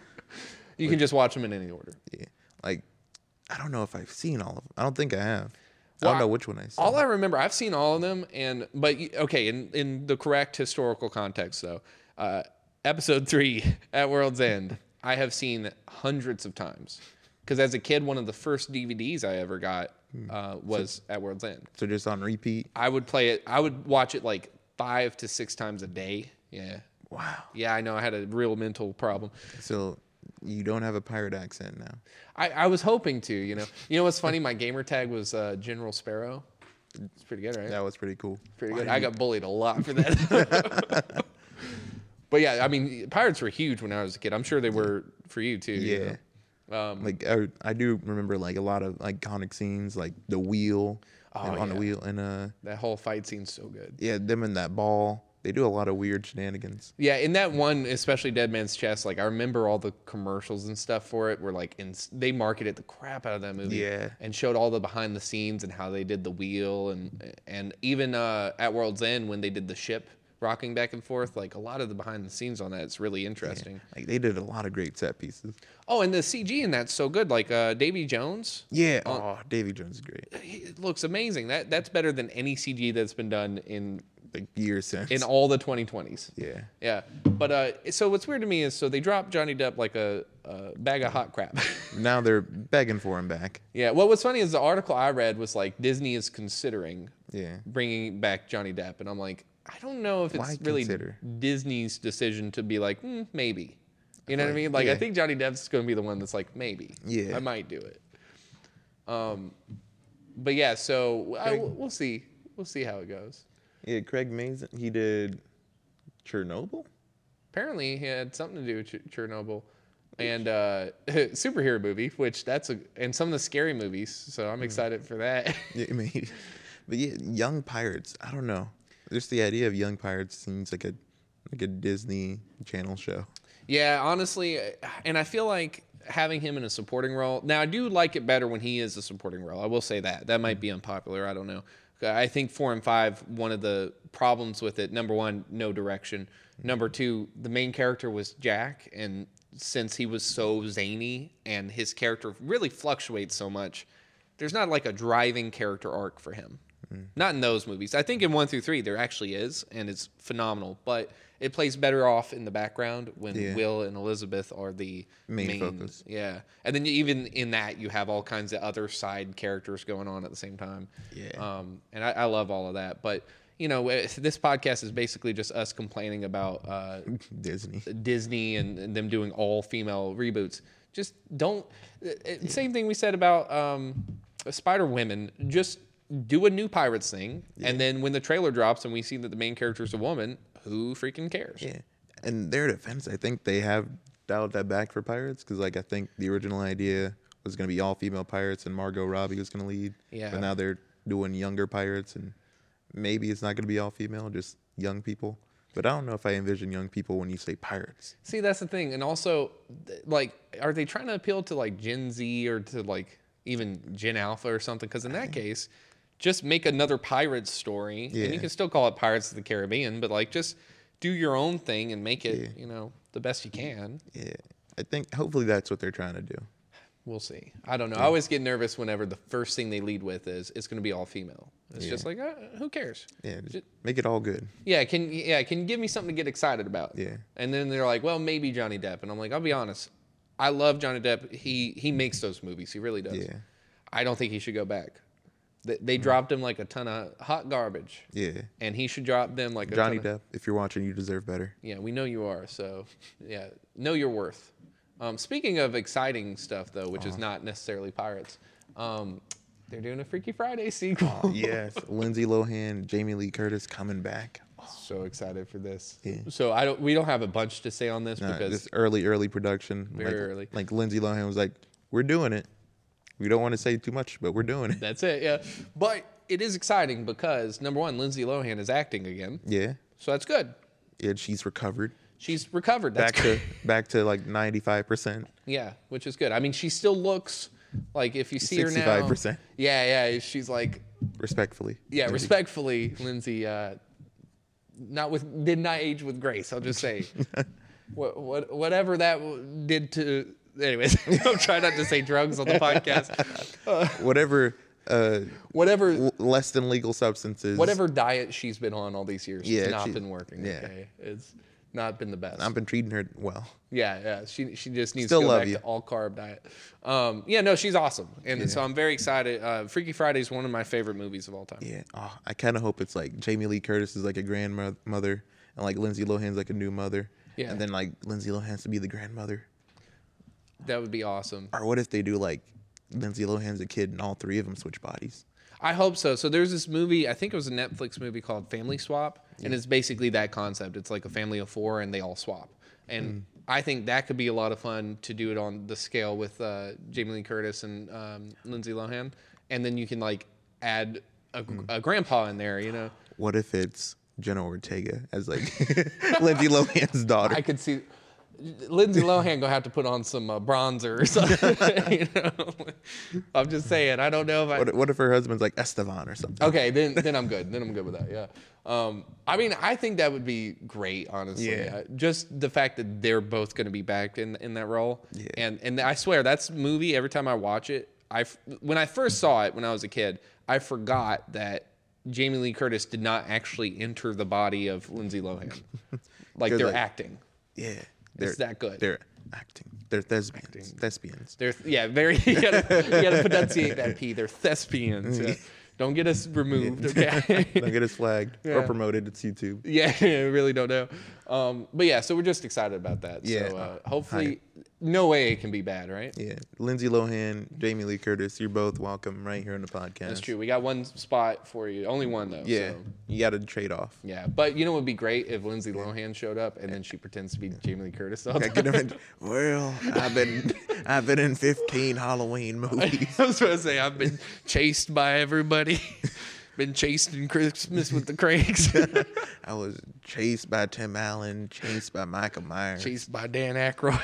You can just watch them in any order. Yeah. Like, I don't know if I've seen all of them. I don't think I have. I Well, don't know which one I saw. All I remember, I've seen all of them, and but y- okay, in in the correct historical context, though, uh, episode three at World's End, I have seen hundreds of times because as a kid, one of the first D V Ds I ever got uh, was at World's End. So just on repeat. I would play it. I would watch it like five to six times a day. Yeah, Wow. yeah, I know. I had a real mental problem. So you don't have a pirate accent now. I, I was hoping to, you know. You know what's funny? My gamer tag was uh, General Sparrow. It's pretty good, right? That was pretty cool. Pretty Why good. didn't I you- got bullied a lot for that. But yeah, I mean, pirates were huge when I was a kid. I'm sure they were for you too. you Yeah. know? Um, Like I, I do remember like a lot of like iconic scenes, like the wheel Oh, and on the yeah. wheel, and uh, that whole fight scene's so good. yeah, them in that ball. They do a lot of weird shenanigans. Yeah, in that one, especially Dead Man's Chest, like I remember all the commercials and stuff for it were like, in, they marketed the crap out of that movie. Yeah. And showed all the behind the scenes and how they did the wheel and and even uh, at World's End when they did the ship rocking back and forth, like a lot of the behind the scenes on that, it's really interesting. Like they did a lot of great set pieces. Oh, and the C G in that's so good. Like uh, Davy Jones, Yeah. Oh, Davy Jones is great. it looks amazing. That that's better than any C G that's been done in like years since. in all the twenty twenties. Yeah. Yeah. But uh, so what's weird to me is so they dropped Johnny Depp like a, a bag of hot crap. Now they're begging for him back. Yeah. Well, what's funny is the article I read was like Disney is considering Yeah. bringing back Johnny Depp, and I'm like, I don't know if it's Why really consider? Disney's decision to be like, mm, maybe. You know what I like- mean? Like, I yeah. think Johnny Depp's going to be the one that's like, maybe. Yeah. I might do it. Um, but yeah, so I, Craig- we'll see. We'll see how it goes. Yeah, Craig Mazin, he did Chernobyl? Apparently, he had something to do with Ch- Chernobyl and uh, superhero movie, which that's a and some of the scary movies. So I'm excited for that. Yeah, maybe. But yeah, young pirates. I don't know. Just the idea of young pirates seems like a like a Disney Channel show. Yeah, honestly, and I feel like having him in a supporting role. Now, I do like it better when he is a supporting role. I will say that. That might be unpopular. I don't know. I think four and five, one of the problems with it, number one, no direction. Number two, the main character was Jack, and since he was so zany and his character really fluctuates so much, there's not like a driving character arc for him. Mm. Not in those movies. I think in one through three there actually is, and it's phenomenal. But it plays better off in the background when Yeah. Will and Elizabeth are the Main main, focus. Yeah, and then even in that you have all kinds of other side characters going on at the same time. Yeah. Um, and I, I love all of that. But you know, eh, this podcast is basically just us complaining about uh, Disney. Disney and, and them doing all female reboots. Just don't. eh, eh, Same thing we said about um, Spider Women. Just do a new Pirates thing, and then when the trailer drops and we see that the main character is a woman, who freaking cares? Yeah. And their defense, I think they have dialed that back for pirates because, like, I think the original idea was going to be all female pirates and Margot Robbie was going to lead. Yeah. But now they're doing younger pirates, and maybe it's not going to be all female, just young people. But I don't know if I envision young people when you say pirates. See, that's the thing. And also, th- like, are they trying to appeal to like Gen Z or to like even Gen Alpha or something? Because in that case, just make another Pirates story, and you Yeah. can still call it Pirates of the Caribbean, but like just do your own thing and make it, Yeah. you know, the best you can. Yeah. I think hopefully that's what they're trying to do. We'll see. I don't know. I always get nervous whenever the first thing they lead with is it's going to be all female. It's Yeah. just like, uh, who cares? Yeah. Just- Just make it all good. Yeah, can yeah, can you give me something to get excited about? Yeah. And then they're like, well, maybe Johnny Depp, and I'm like, I'll be honest, I love Johnny Depp. He he makes those movies. He really does. Yeah. I don't think he should go back. They, they dropped him like a ton of hot garbage, Yeah. and he should drop them like a Johnny ton of, Depp, if you're watching, you deserve better. Yeah, we know you are. So yeah, know your worth. Um, speaking of exciting stuff though, which is not necessarily pirates, um, they're doing a Freaky Friday sequel. Yes. Lindsay Lohan, Jamie Lee Curtis coming back. So excited for this. Yeah. So I don't. We don't have a bunch to say on this Nah, because this early, early production. Very like, early. Like Lindsay Lohan was like, we're doing it. We don't want to say too much, but we're doing it. that's it. Yeah, but it is exciting because number one, Lindsay Lohan is acting again, Yeah. so that's good. And she's recovered. She's recovered. That's Back good. to back to like ninety-five percent. Yeah, which is good. I mean, she still looks like if you see her now. sixty-five percent. Yeah, yeah. She's like, Respectfully. yeah, Lindsay. respectfully, Lindsay. Uh, not with did not age with grace. I'll just say, what, what whatever that w- did to. Anyways, I'm trying not to say drugs on the podcast. Uh, Whatever uh, whatever. l- less than legal substances. Whatever diet she's been on all these years, Yeah, it's not she- been working. yeah. Okay, it's not been the best. I've been treating her well. Yeah, yeah. She she just needs Still to go love back you. to all carb diet. Um, yeah, no, she's awesome, and so I'm very excited. Uh, Freaky Friday is one of my favorite movies of all time. Yeah. Oh, I kind of hope it's like Jamie Lee Curtis is like a grandmother, and like Lindsay Lohan's like a new mother. Yeah. And then like Lindsay Lohan's to be the grandmother. That would be awesome. Or what if they do like Lindsay Lohan's a kid and all three of them switch bodies? I hope so. So there's this movie, I think it was a Netflix movie called Family Swap, and it's basically that concept. It's like a family of four, and they all swap. And I think that could be a lot of fun to do it on the scale with uh, Jamie Lee Curtis and um, Lindsay Lohan, and then you can like add a, a grandpa in there. You know, What if it's Jenna Ortega as like Lindsay Lohan's daughter? I could see. Lindsay Lohan gonna have to put on some uh, bronzer or something. You know? I'm just saying. I don't know if I. What, what if her husband's like Estevan or something? Okay, then then I'm good. Then I'm good with that. Yeah. Um, I mean, I think that would be great. Honestly, Yeah. Uh, just the fact that they're both going to be back in in that role. Yeah. And and I swear that's movie. Every time I watch it, I f- when I first saw it when I was a kid, I forgot that Jamie Lee Curtis did not actually enter the body of Lindsay Lohan. Like they're like, acting. Yeah, It's that good. They're acting. They're thespians. Acting. Thespians. They're yeah, very. You gotta, you gotta pronunciate that P. They're thespians. Yeah. Don't get us removed, okay? Don't get us flagged Yeah. or promoted. It's YouTube. Yeah, I really don't know. Um, but yeah, so we're just excited about that. Yeah. So uh, hopefully, no way it can be bad, right? Yeah, Lindsay Lohan, Jamie Lee Curtis, you're both welcome right here on the podcast. That's true. We got one spot for you. Only one though. Yeah, So. you got to trade off. Yeah, but you know what would be great if Lindsay Lohan showed up and then she pretends to be Jamie Lee Curtis all the I could time. have been, well, I've been I've been in fifteen Halloween movies. I was going to say I've been chased by everybody. Been chased in Christmas with the Craigs. I was chased by Tim Allen, chased by Michael Myers. Chased by Dan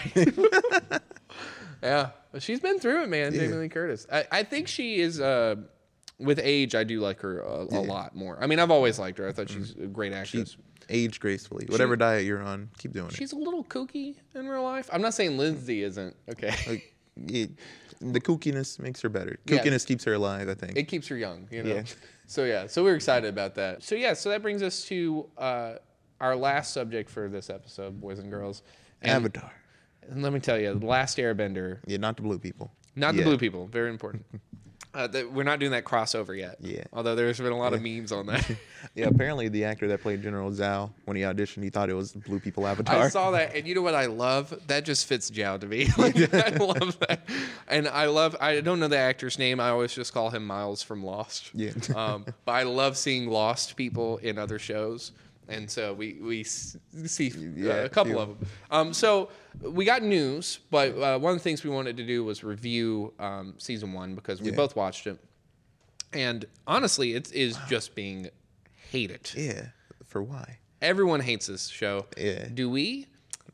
Aykroyd. Yeah, she's been through it, man. Yeah. Jamie Lee Curtis. I, I think she is. Uh, with age, I do like her a, a lot more. I mean, I've always liked her. I thought she's a great actress. She aged gracefully. Whatever She- diet you're on, keep doing it. She's a little kooky in real life. I'm not saying Lindsay isn't. Okay. Like, it, the kookiness makes her better. Yeah. Kookiness keeps her alive, I think. It keeps her young, you know. Yeah. So yeah, so we're excited about that. So yeah, so that brings us to uh, our last subject for this episode, boys and girls. And, Avatar. and let me tell you, the Last Airbender, Yeah, not the blue people. not the Yeah. blue people, very important. Uh, that we're not doing that crossover yet. Yeah. Although there's been a lot of memes on that. Yeah, apparently the actor that played General Zhao, when he auditioned, he thought it was Blue People Avatar. I saw that, and you know what I love? That just fits Zhao to me. Like, I love that, and I love. I don't know the actor's name. I always just call him Miles from Lost. Yeah. Um, but I love seeing Lost people in other shows, and so we we s- see uh, Yeah, a couple few. of them. Um, so we got news, but uh, one of the things we wanted to do was review um, season one because we Yeah. both watched it, and honestly, it is just being hated. Yeah, for why? Everyone hates this show. Yeah. Do we?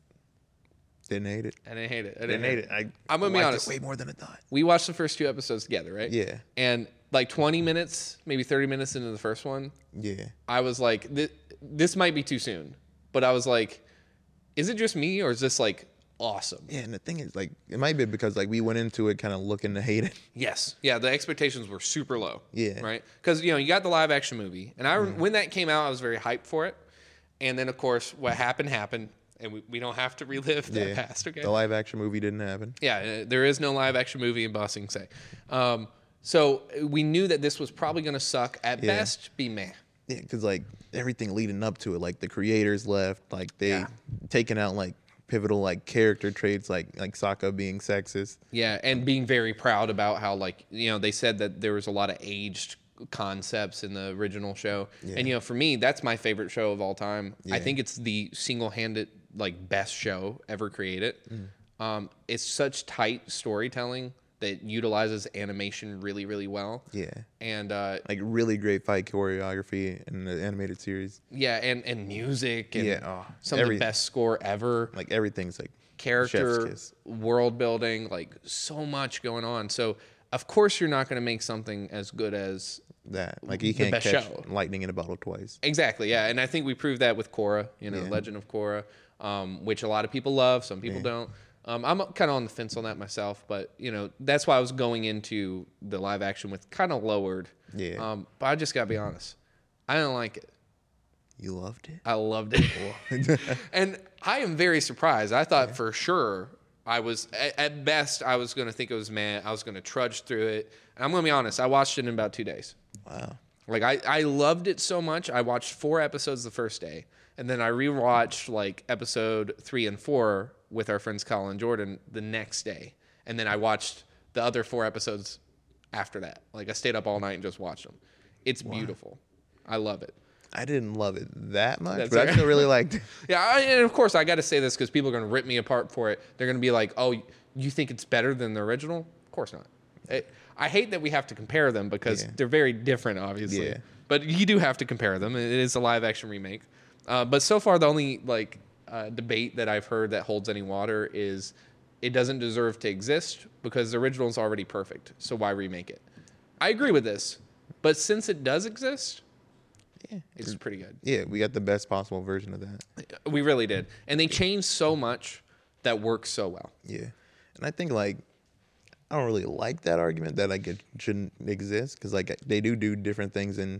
Didn't hate it. I didn't hate it. I Didn't hate it. I I'm gonna be liked it honest. way more than I thought. We watched the first two episodes together, right? Yeah. And like twenty minutes, maybe thirty minutes into the first one, Yeah. I was like, this, this might be too soon. But I was like, is it just me or is this like awesome? Yeah, and the thing is, like, it might be because like we went into it kind of looking to hate it. Yes. Yeah, the expectations were super low. Yeah. Right? Because, you know, you got the live action movie. And I when that came out, I was very hyped for it. And then, of course, what happened happened. And we, we don't have to relive that Yeah. past, okay? The live action movie didn't happen. Yeah, uh, there is no live action movie in Ba Sing Se. Um, so uh, we knew that this was probably going to suck. At Yeah. best, be meh. Yeah, because like everything leading up to it, like the creators left, like they Yeah. taking out like pivotal like character traits, like like Sokka being sexist. Yeah, and being very proud about how, like, you know, they said that there was a lot of aged concepts in the original show. Yeah. And, you know, for me, that's my favorite show of all time. I Yeah. think it's the single-handed, like, best show ever created. Mm. Um, it's such tight storytelling that utilizes animation really, really well. Yeah, And, uh, like really great fight choreography in the animated series. yeah, and, and music and Yeah, oh, some of every- the best score ever. Like everything's like Character, chef's kiss. world building, like so much going on. So of course you're not going to make something as good as that. Like you the can't best catch show. lightning in a bottle twice. exactly, yeah. And I think we proved that with Korra, you know, Yeah. Legend of Korra, um, which a lot of people love, some people don't. Um, I'm kind of on the fence on that myself, but you know that's why I was going into the live action with kind of lowered. Yeah. Um, but I just gotta be honest, I didn't like it. You loved it. I loved it. And I am very surprised. I thought for sure I was, at, at best, I was going to think it was man. I was going to trudge through it. And I'm going to be honest, I watched it in about two days. Wow. Like, I, I loved it so much. I watched four episodes the first day. And then I rewatched, like, episode three and four with our friends Kyle and Jordan the next day. And then I watched the other four episodes after that. Like, I stayed up all night and just watched them. It's beautiful. I love it. I didn't love it that much, That's but all I still really liked it. Yeah, I, and of course I got to say this because people are going to rip me apart for it. They're going to be like, "Oh, you think it's better than the original?" Of course not. It, I hate that we have to compare them because Yeah. they're very different, obviously. Yeah. But you do have to compare them. It is a live action remake. Uh, but so far, the only like uh, debate that I've heard that holds any water is it doesn't deserve to exist because the original is already perfect. So why remake it? I agree with this, but since it does exist, Yeah. it's pretty good. Yeah, we got the best possible version of that. We really did. And they changed so much that works so well. Yeah. And I think like I don't really like that argument that like it shouldn't exist because like they do do different things in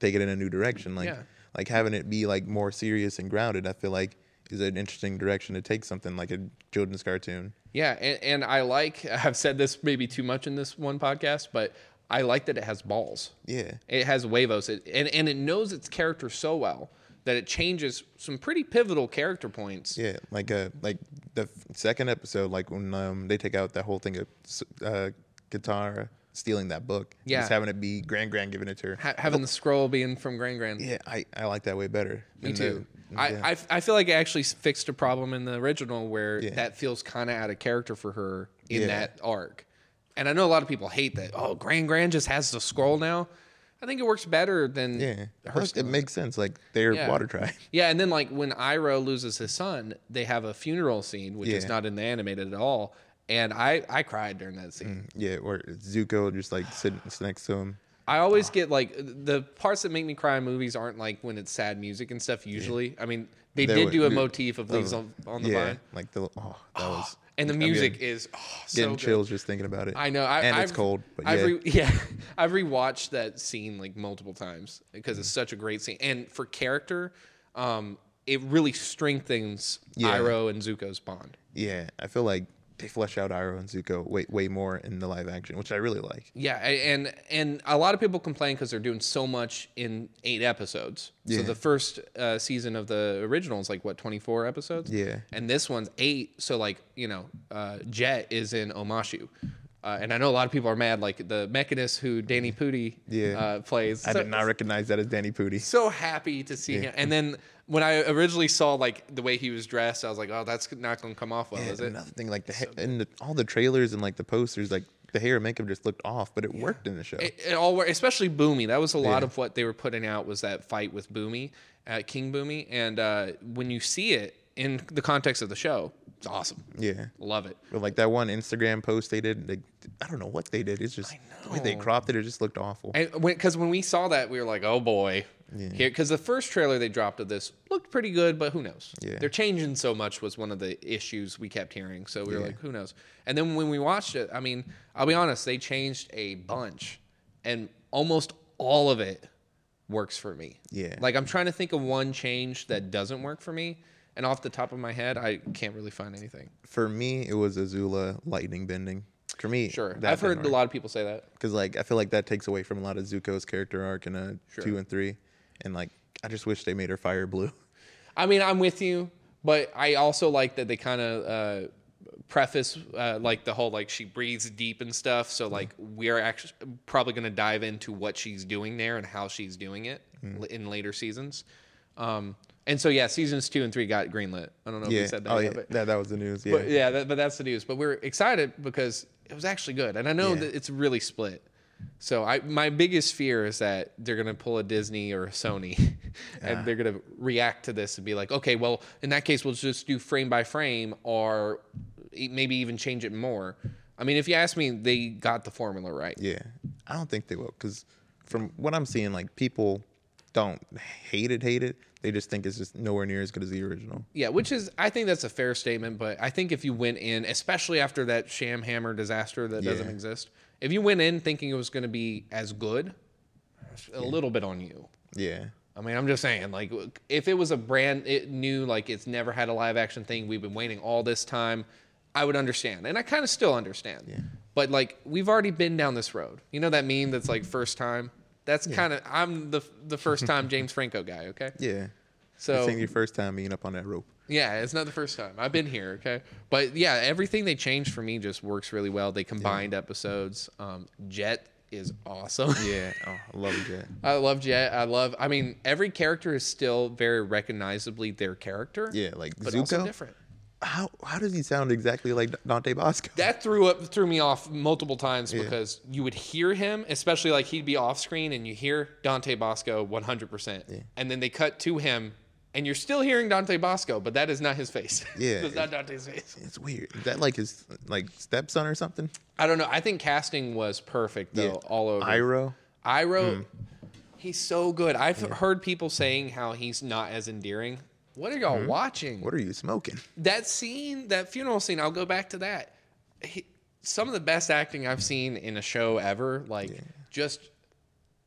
take it in a new direction. Like Yeah. like having it be like more serious and grounded. I feel like is an interesting direction to take something like a children's cartoon. Yeah, and, and I like, I've said this maybe too much in this one podcast, but I like that it has balls. Yeah. It has huevos, it, and, and it knows its character so well that it changes some pretty pivotal character points. Yeah, like uh, like the f- second episode, like when um, they take out that whole thing of uh, Katara stealing that book, and Yeah. just having it be Grand Grand giving it to her. Ha- having the scroll being from Gran Gran. Yeah, I, I like that way better. Me And too. the- I, yeah. I, I feel like it actually fixed a problem in the original where Yeah. that feels kind of out of character for her in Yeah. that arc. And I know a lot of people hate that. Oh, Gran Gran just has the scroll now. I think it works better than yeah, her Plus, it stealing makes sense. Like they're Yeah. water tribe. Yeah, and then like when Iroh loses his son, they have a funeral scene, which is Yeah. not in the animated at all. And I, I cried during that scene. Yeah, or Zuko just like sitting next to him. I always get like the parts that make me cry in movies aren't like when it's sad music and stuff. Usually, I mean, they There did wa- do a there- motif of leaves on, on the yeah, vine, like the oh that was and the I'm music getting, is oh, so getting good. chills just thinking about it. I know, I, and I've, it's cold, but I've yeah, re- yeah, I've rewatched that scene like multiple times because it's such a great scene, and for character, um, it really strengthens Yeah. Iroh and Zuko's bond. yeah. I feel like they flesh out Iroh and Zuko way way more in the live action, which I really like. Yeah, a- and and a lot of people complain because they're doing so much in eight episodes. So Yeah. the first uh, season of the original is like what twenty-four episodes. Yeah. and this one's eight. So like you know, uh, Jet is in Omashu, uh, and I know a lot of people are mad. Like the Mechanist who Danny Pudi Yeah. uh, plays. I So- did not recognize that as Danny Pudi. So happy to see him. And then when I originally saw like the way he was dressed, I was like, oh, that's not going to come off well, Yeah, is it? another thing, like the ha- and the, all the trailers and like the posters, like the hair and makeup just looked off, but it worked in the show. It, it all worked, especially Boomy. That was a lot Yeah. of what they were putting out was that fight with Boomy, uh, King Boomy, and uh, when you see it in the context of the show, it's awesome. yeah, Love it. but like that one Instagram post they did, like I don't know what they did. It's just the way they know. cropped it, it just looked awful. And when because when we saw that, we were like, oh boy. Yeah. Here, because the first trailer they dropped of this looked pretty good, but who knows? Yeah. They're changing so much was one of the issues we kept hearing. So we were Yeah. like, who knows? And then when we watched it, I mean, I'll be honest, they changed a bunch, and almost all of it works for me. Yeah. Like I'm trying to think of one change that doesn't work for me, and off the top of my head, I can't really find anything. For me, it was Azula lightning bending. For me, Sure, I've heard a lot of people say that. because like I feel like that takes away from a lot of Zuko's character arc in uh, Sure. two and three, and like I just wish they made her fire blue. I mean, I'm with you, but I also like that they kind of uh, preface uh, like the whole like she breathes deep and stuff. So like we're actually probably going to dive into what she's doing there and how she's doing it Mm. l- in later seasons. Um, and so yeah, seasons two and three got greenlit. I don't know if yeah, we said that oh yet, yeah, but, that that was the news. Yeah, but yeah, that, but that's the news. But we're excited because it was actually good, and I know Yeah. that it's really split. So I my biggest fear is that they're gonna pull a Disney or a Sony, and Ah. they're gonna react to this and be like, okay, well in that case we'll just do frame by frame, or e- maybe even change it more. I mean, if you ask me, they got the formula right. Yeah, I don't think they will because from what I'm seeing, like people don't hate it, hate it. They just think it's just nowhere near as good as the original. Yeah, which is I think that's a fair statement, but I think if you went in, especially after that Sham Hammer disaster that doesn't Yeah. exist, if you went in thinking it was going to be as good, it's a little bit on you. Yeah, I mean, I'm just saying, like, if it was a brand it new, like it's never had a live action thing, we've been waiting all this time, I would understand, and I kind of still understand. Yeah. But like, we've already been down this road. You know that meme that's like first time. That's kind of I'm the the first time James Franco guy. Okay. yeah. So This ain't your first time being up on that rope. yeah, it's not the first time. I've been here, okay? But yeah, everything they changed for me just works really well. They combined episodes. Um, Jet is awesome. Yeah, oh, I love it. I love Jet. I love, I mean, every character is still very recognizably their character. Yeah, like but also Zuko. different. How how does he sound exactly like Dante Bosco? That threw up threw me off multiple times Yeah. because you would hear him, especially like he'd be off screen and you hear Dante Bosco one hundred percent. Yeah. And then they cut to him and you're still hearing Dante Bosco, but that is not his face. Yeah. It's not Dante's face. It's weird. Is that like his like stepson or something? I don't know. I think casting was perfect though, Yeah. all over. Iroh. Iroh, he's so good. I've heard people saying how he's not as endearing. What are y'all watching? What are you smoking? That scene, that funeral scene, I'll go back to that. He, some of the best acting I've seen in a show ever. Like, just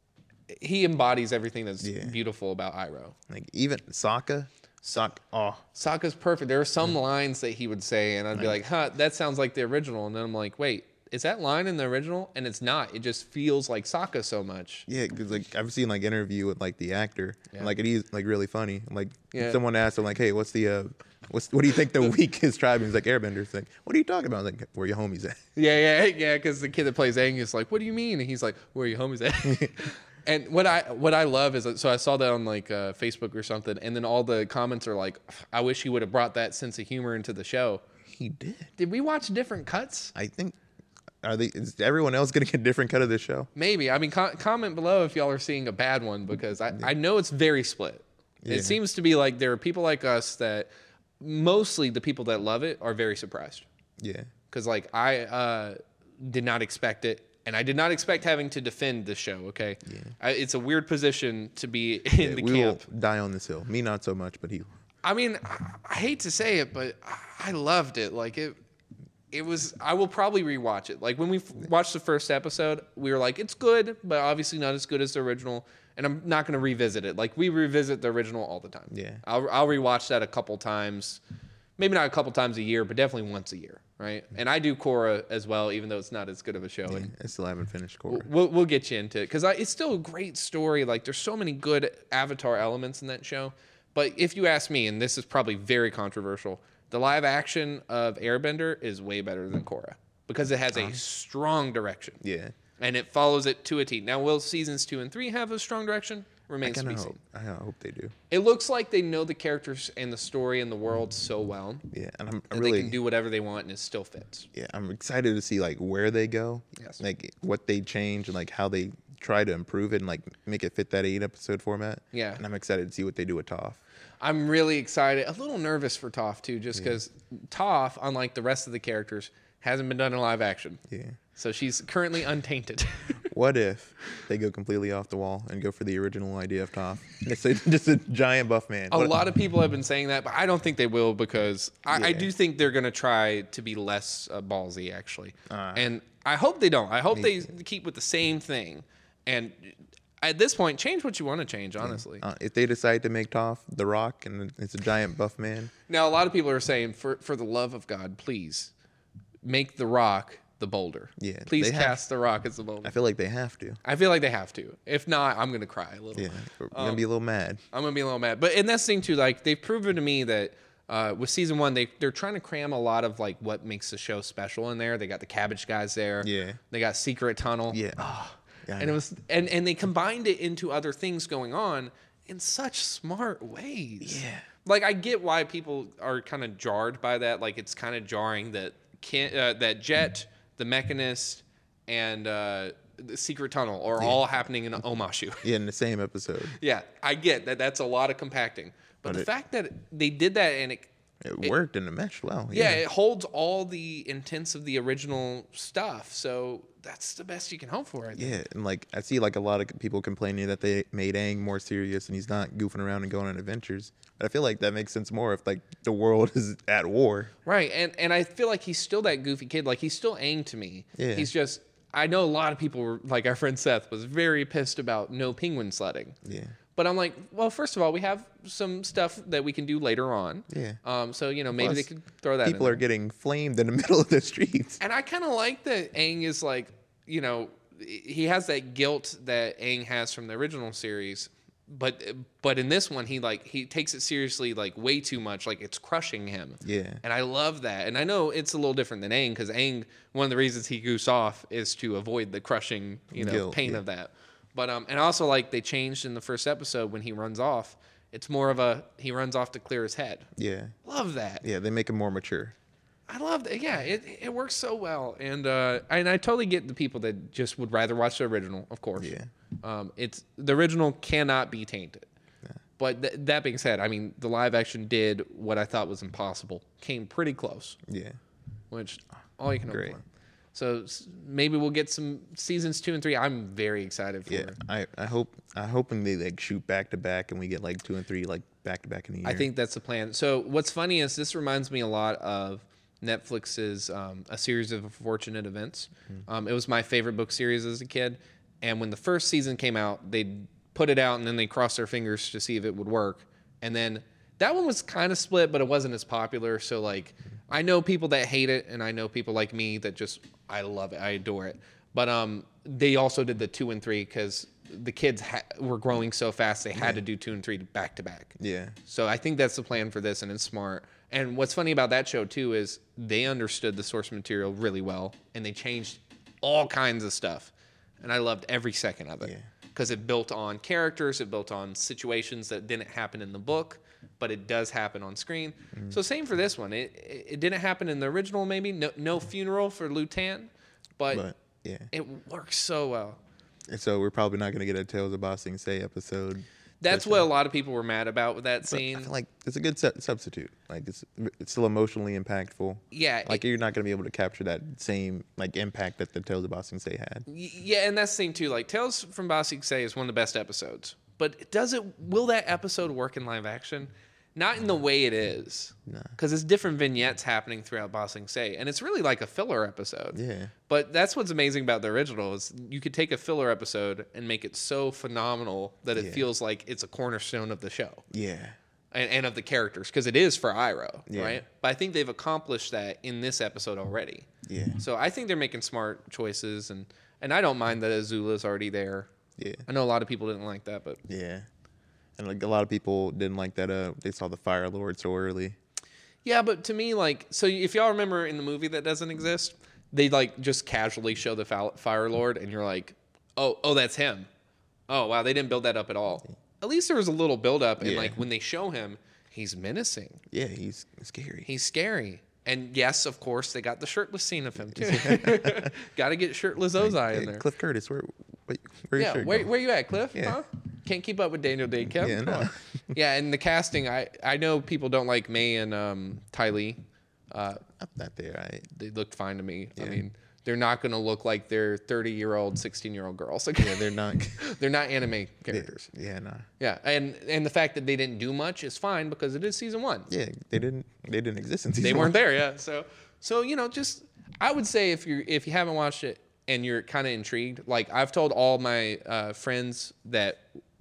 he embodies everything that's Yeah. beautiful about Iroh. Like even Sokka, Sokka. Oh, Sokka's perfect. There are some lines that he would say, and I'd be like, "Huh, that sounds like the original." And then I'm like, "Wait, is that line in the original?" And it's not. It just feels like Sokka so much. yeah, because like I've seen like interview with like the actor, Yeah. and like it is like really funny. Like Yeah. someone asked him like, "Hey, what's the uh, what's what do you think the weakest tribe?" He's like Airbender. It's like, what are you talking about? Like, where your homies at? Yeah, yeah, yeah. Because the kid that plays Aang is like, "What do you mean?" And he's like, "Where are your homies at?" And what I what I love is that, so I saw that on like uh, Facebook or something, and then all the comments are like, "I wish he would have brought that sense of humor into the show." He did. Did we watch different cuts? I think. Are they? Is everyone else gonna get a different cut of this show? Maybe. I mean, co- comment below if y'all are seeing a bad one, because I, I know it's very split. Yeah. It seems to be like there are people like us that mostly the people that love it are very surprised. Yeah. Because like I uh, did not expect it, and I did not expect having to defend the show. Okay, Yeah. I, it's a weird position to be in Yeah, the we camp. will die on this hill. Me, not so much, but he. I mean, I, I hate to say it, but I loved it. Like it, it was. I will probably rewatch it. Like when we f- watched the first episode, we were like, it's good, but obviously not as good as the original. And I'm not going to revisit it. Like we revisit the original all the time. Yeah. I'll I'll rewatch that a couple times, maybe not a couple times a year, but definitely once a year, right? And I do Korra as well, even though it's not as good of a show. Yeah, And I still haven't finished Korra. we'll we'll get you into it because it's still a great story. Like there's so many good Avatar elements in that show. But if you ask me, and this is probably very controversial, the live action of Airbender is way better than Korra because it has a strong direction. Yeah. And it follows it to a T. Now, will seasons two and three have a strong direction? I Remains to kind be of seen. hope. I hope they do. It looks like they know the characters and the story and the world so well Yeah, and I'm that really. they can do whatever they want and it still fits. Yeah, I'm excited to see like where they go. Yes. Like what they change and like how they try to improve it and like make it fit that eight episode format. Yeah. And I'm excited to see what they do with Toph. I'm really excited. A little nervous for Toph too, just because Toph, unlike the rest of the characters, hasn't been done in live action. Yeah. So she's currently untainted. What if they go completely off the wall and go for the original idea of Toph? It's a, just a giant buff man. A What- lot of people have been saying that, but I don't think they will because I, I Yeah. do think they're going to try to be less uh, ballsy, actually. Uh, and I hope they don't. I hope they keep with the same thing. And at this point, change what you want to change, honestly. Uh, if they decide to make Toph the Rock and it's a giant buff man, Now, a lot of people are saying, for, for the love of God, please make The Rock the boulder. Yeah, Please they have- cast The Rock as the boulder. I feel like they have to. I feel like they have to. If not, I'm going to cry a little. Yeah, we're Um, gonna be a little mad. I'm gonna be a little mad. But and that's the thing too, like they've proven to me that uh, with season one, they they're trying to cram a lot of like what makes the show special in there. They got the Cabbage guys there. Yeah. They got Secret Tunnel. Yeah. Oh, yeah, I And it know. was and and they combined it into other things going on in such smart ways. Yeah. Like I get why people are kind of jarred by that. Like it's kind of jarring that can uh, that Jet, the Mechanist, and uh, the Secret Tunnel are all happening in Omashu. Yeah, in the same episode. Yeah, I get that. That's a lot of compacting, but, But the it- fact that they did that and it, It, worked in the mesh well. yeah, it holds all the intents of the original stuff. So that's the best you can hope for. I think. Yeah, and like I see like a lot of people complaining that they made Aang more serious and he's not goofing around and going on adventures. But I feel like that makes sense more if like the world is at war. Right, and and I feel like he's still that goofy kid. Like he's still Aang to me. Yeah. He's just. I know a lot of people were like our friend Seth was very pissed about no penguin sledding. Yeah. But I'm like, well, first of all, we have some stuff that we can do later on. Yeah. Um. So you know, maybe Plus, they could throw that. People in are getting flamed in the middle of the streets. And I kind of like that Aang is like, you know, he has that guilt that Aang has from the original series, but but in this one he like he takes it seriously like way too much, like it's crushing him. Yeah. And I love that. And I know it's a little different than Aang because Aang, one of the reasons he goose off is to avoid the crushing, you know, Guilt, pain yeah. of that. But um, and also like they changed in the first episode when he runs off. It's more of a he runs off to clear his head. Yeah. Love that. Yeah, they make him more mature. I love that. Yeah, it, it works so well, and uh, and I totally get the people that just would rather watch the original. Of course, Yeah. Um, it's the original cannot be tainted. But th- that being said, I mean the live action did what I thought was impossible. Came pretty close, Yeah. which all you can hope Great. for. So s- maybe we'll get some seasons two and three. I'm very excited for. Yeah. I, I hope I hoping they like shoot back to back and we get like two and three like back to back in the year. I think that's the plan. So what's funny is this reminds me a lot of Netflix's um, A Series of Unfortunate Events. Um, it was my favorite book series as a kid, And when the first season came out, they put it out and then they crossed their fingers to see if it would work. And then that one was kind of split, but it wasn't as popular. So like, I know people that hate it, and I know people like me that just, I love it, I adore it. But um, they also did the two and three because the kids ha- were growing so fast they had yeah. to do two and three back to back. Yeah. So I think that's the plan for this, and it's smart. And what's funny about that show too is they understood the source material really well, and they changed all kinds of stuff, and I loved every second of it because yeah. it built on characters, it built on situations that didn't happen in the book, but it does happen on screen. Mm-hmm. So same for this one. It it didn't happen in the original, maybe no, no funeral for Lutan, but, but yeah, it works so well. And so we're probably not going to get a Tales of Ba Sing Se episode. That's what a lot of people were mad about with that but scene. I feel like it's a good su- substitute. Like it's it's still emotionally impactful. Yeah. Like it, you're not going to be able to capture that same like impact that the Tales of Ba Sing Se had. Yeah, and that's the thing too. Like Tales from Ba Sing Se is one of the best episodes. But does it? Will that episode work in live action? Not in the way it is, because nah. it's different vignettes happening throughout Ba Sing Se, and it's really like a filler episode. Yeah. But that's what's amazing about the original is you could take a filler episode and make it so phenomenal that it yeah. feels like it's a cornerstone of the show. Yeah. And, and of the characters, because it is for Iroh, yeah. right? But I think they've accomplished that in this episode already. Yeah. So I think they're making smart choices, and, and I don't mind that Azula's already there. Yeah. I know a lot of people didn't like that, but yeah. And like a lot of people didn't like that. Uh, they saw the Fire Lord so early. Yeah, but to me, like, so if y'all remember in the movie that doesn't exist, they like just casually show the Fire Lord, and you're like, oh, oh, that's him. Oh, wow, they didn't build that up at all. At least there was a little build up, and yeah. like when they show him, he's menacing. Yeah, he's scary. He's scary. And yes, of course, they got the shirtless scene of him too. Got to get shirtless Ozai hey, in there. Cliff Curtis, where, where, where yeah, shirt where, going? where you at, Cliff? Yeah. Huh? Can't keep up with Daniel Day, Kev. Yeah, no. yeah, and the casting, I, I know people don't like May and um, Ty Lee. Uh, I'm not there. I, they looked fine to me. Yeah. I mean, they're not going to look like they're thirty-year-old, sixteen-year-old girls. Like, yeah, they're not. They're not anime characters. They, yeah, nah. Yeah, and and the fact that they didn't do much is fine because it is season one. Yeah, they didn't. They didn't exist in season They one. weren't there, yeah. So so you know, just I would say if you if you haven't watched it and you're kind of intrigued, like I've told all my uh, friends that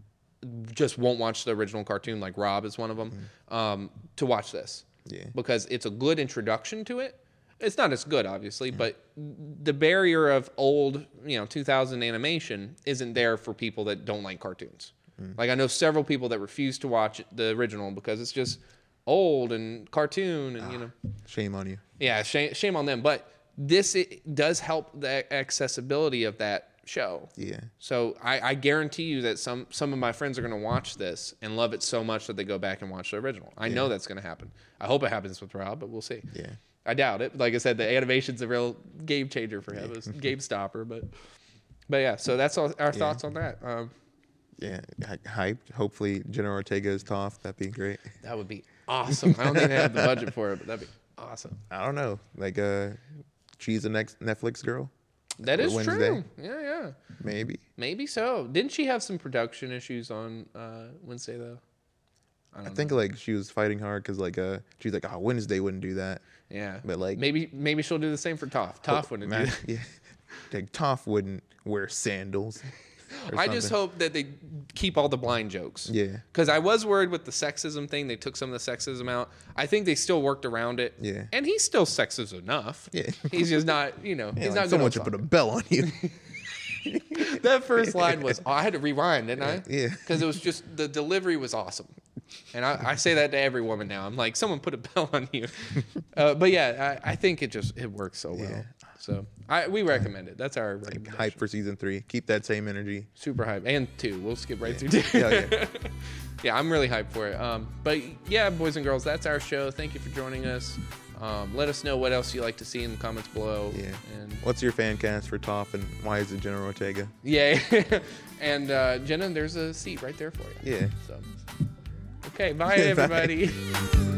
just won't watch the original cartoon, like Rob is one of them, mm-hmm. um, to watch this. Yeah. Because it's a good introduction to it. It's not as good, obviously, mm-hmm. but the barrier of old, you know, two thousand animation isn't there for people that don't like cartoons. Mm-hmm. Like I know several people that refuse to watch the original because it's just old and cartoon and, ah, you know. Shame on you. Yeah, shame, shame on them. But this it does help the accessibility of that show. Yeah. So I, I guarantee you that some some of my friends are going to watch this and love it so much that they go back and watch the original. I yeah. know that's going to happen. I hope it happens with Rob, but we'll see. Yeah. I doubt it. Like I said, the animation's a real game changer for him. It's game stopper, but but yeah. So that's all our thoughts yeah. on that. Um, yeah, hyped. Hopefully, Jenna Ortega is Toph. That'd be great. That would be awesome. I don't think they have the budget for it, but that'd be awesome. I don't know. Like, uh, she's the next Netflix girl. That is Wednesday. true. Yeah, yeah. Maybe. Maybe so. Didn't she have some production issues on uh, Wednesday though? I, don't I think know. like she was fighting hard because like uh she's like, oh, Wednesday wouldn't do that. Yeah. But like maybe maybe she'll do the same for Toph. Toph wouldn't man, do that. Yeah. Like Toph wouldn't wear sandals. I just hope that they keep all the blind jokes. Yeah. Because I was worried with the sexism thing. They took some of the sexism out. I think they still worked around it. Yeah. And he's still sexist enough. Yeah. He's just not, you know, yeah, he's like not someone should put a bell on you. That first line was, oh, I had to rewind, didn't I? Yeah. Because it was just, the delivery was awesome. And I, I say that to every woman now. I'm like, someone put a bell on you. Uh, but yeah, I, I think it just, it works so well. Yeah. So I we recommend it. That's our like hype for season three. Keep that same energy. Super hype. And two. We'll skip right yeah. through two. Yeah, yeah. Yeah, I'm really hyped for it. Um, but yeah, boys and girls, that's our show. Thank you for joining us. Um, let us know what else you like to see in the comments below. Yeah. And what's your fan cast for Toph and why is it Jenna Ortega? Yeah. And uh, Jenna, there's a seat right there for you. Yeah. So. Okay. Bye, everybody. Bye.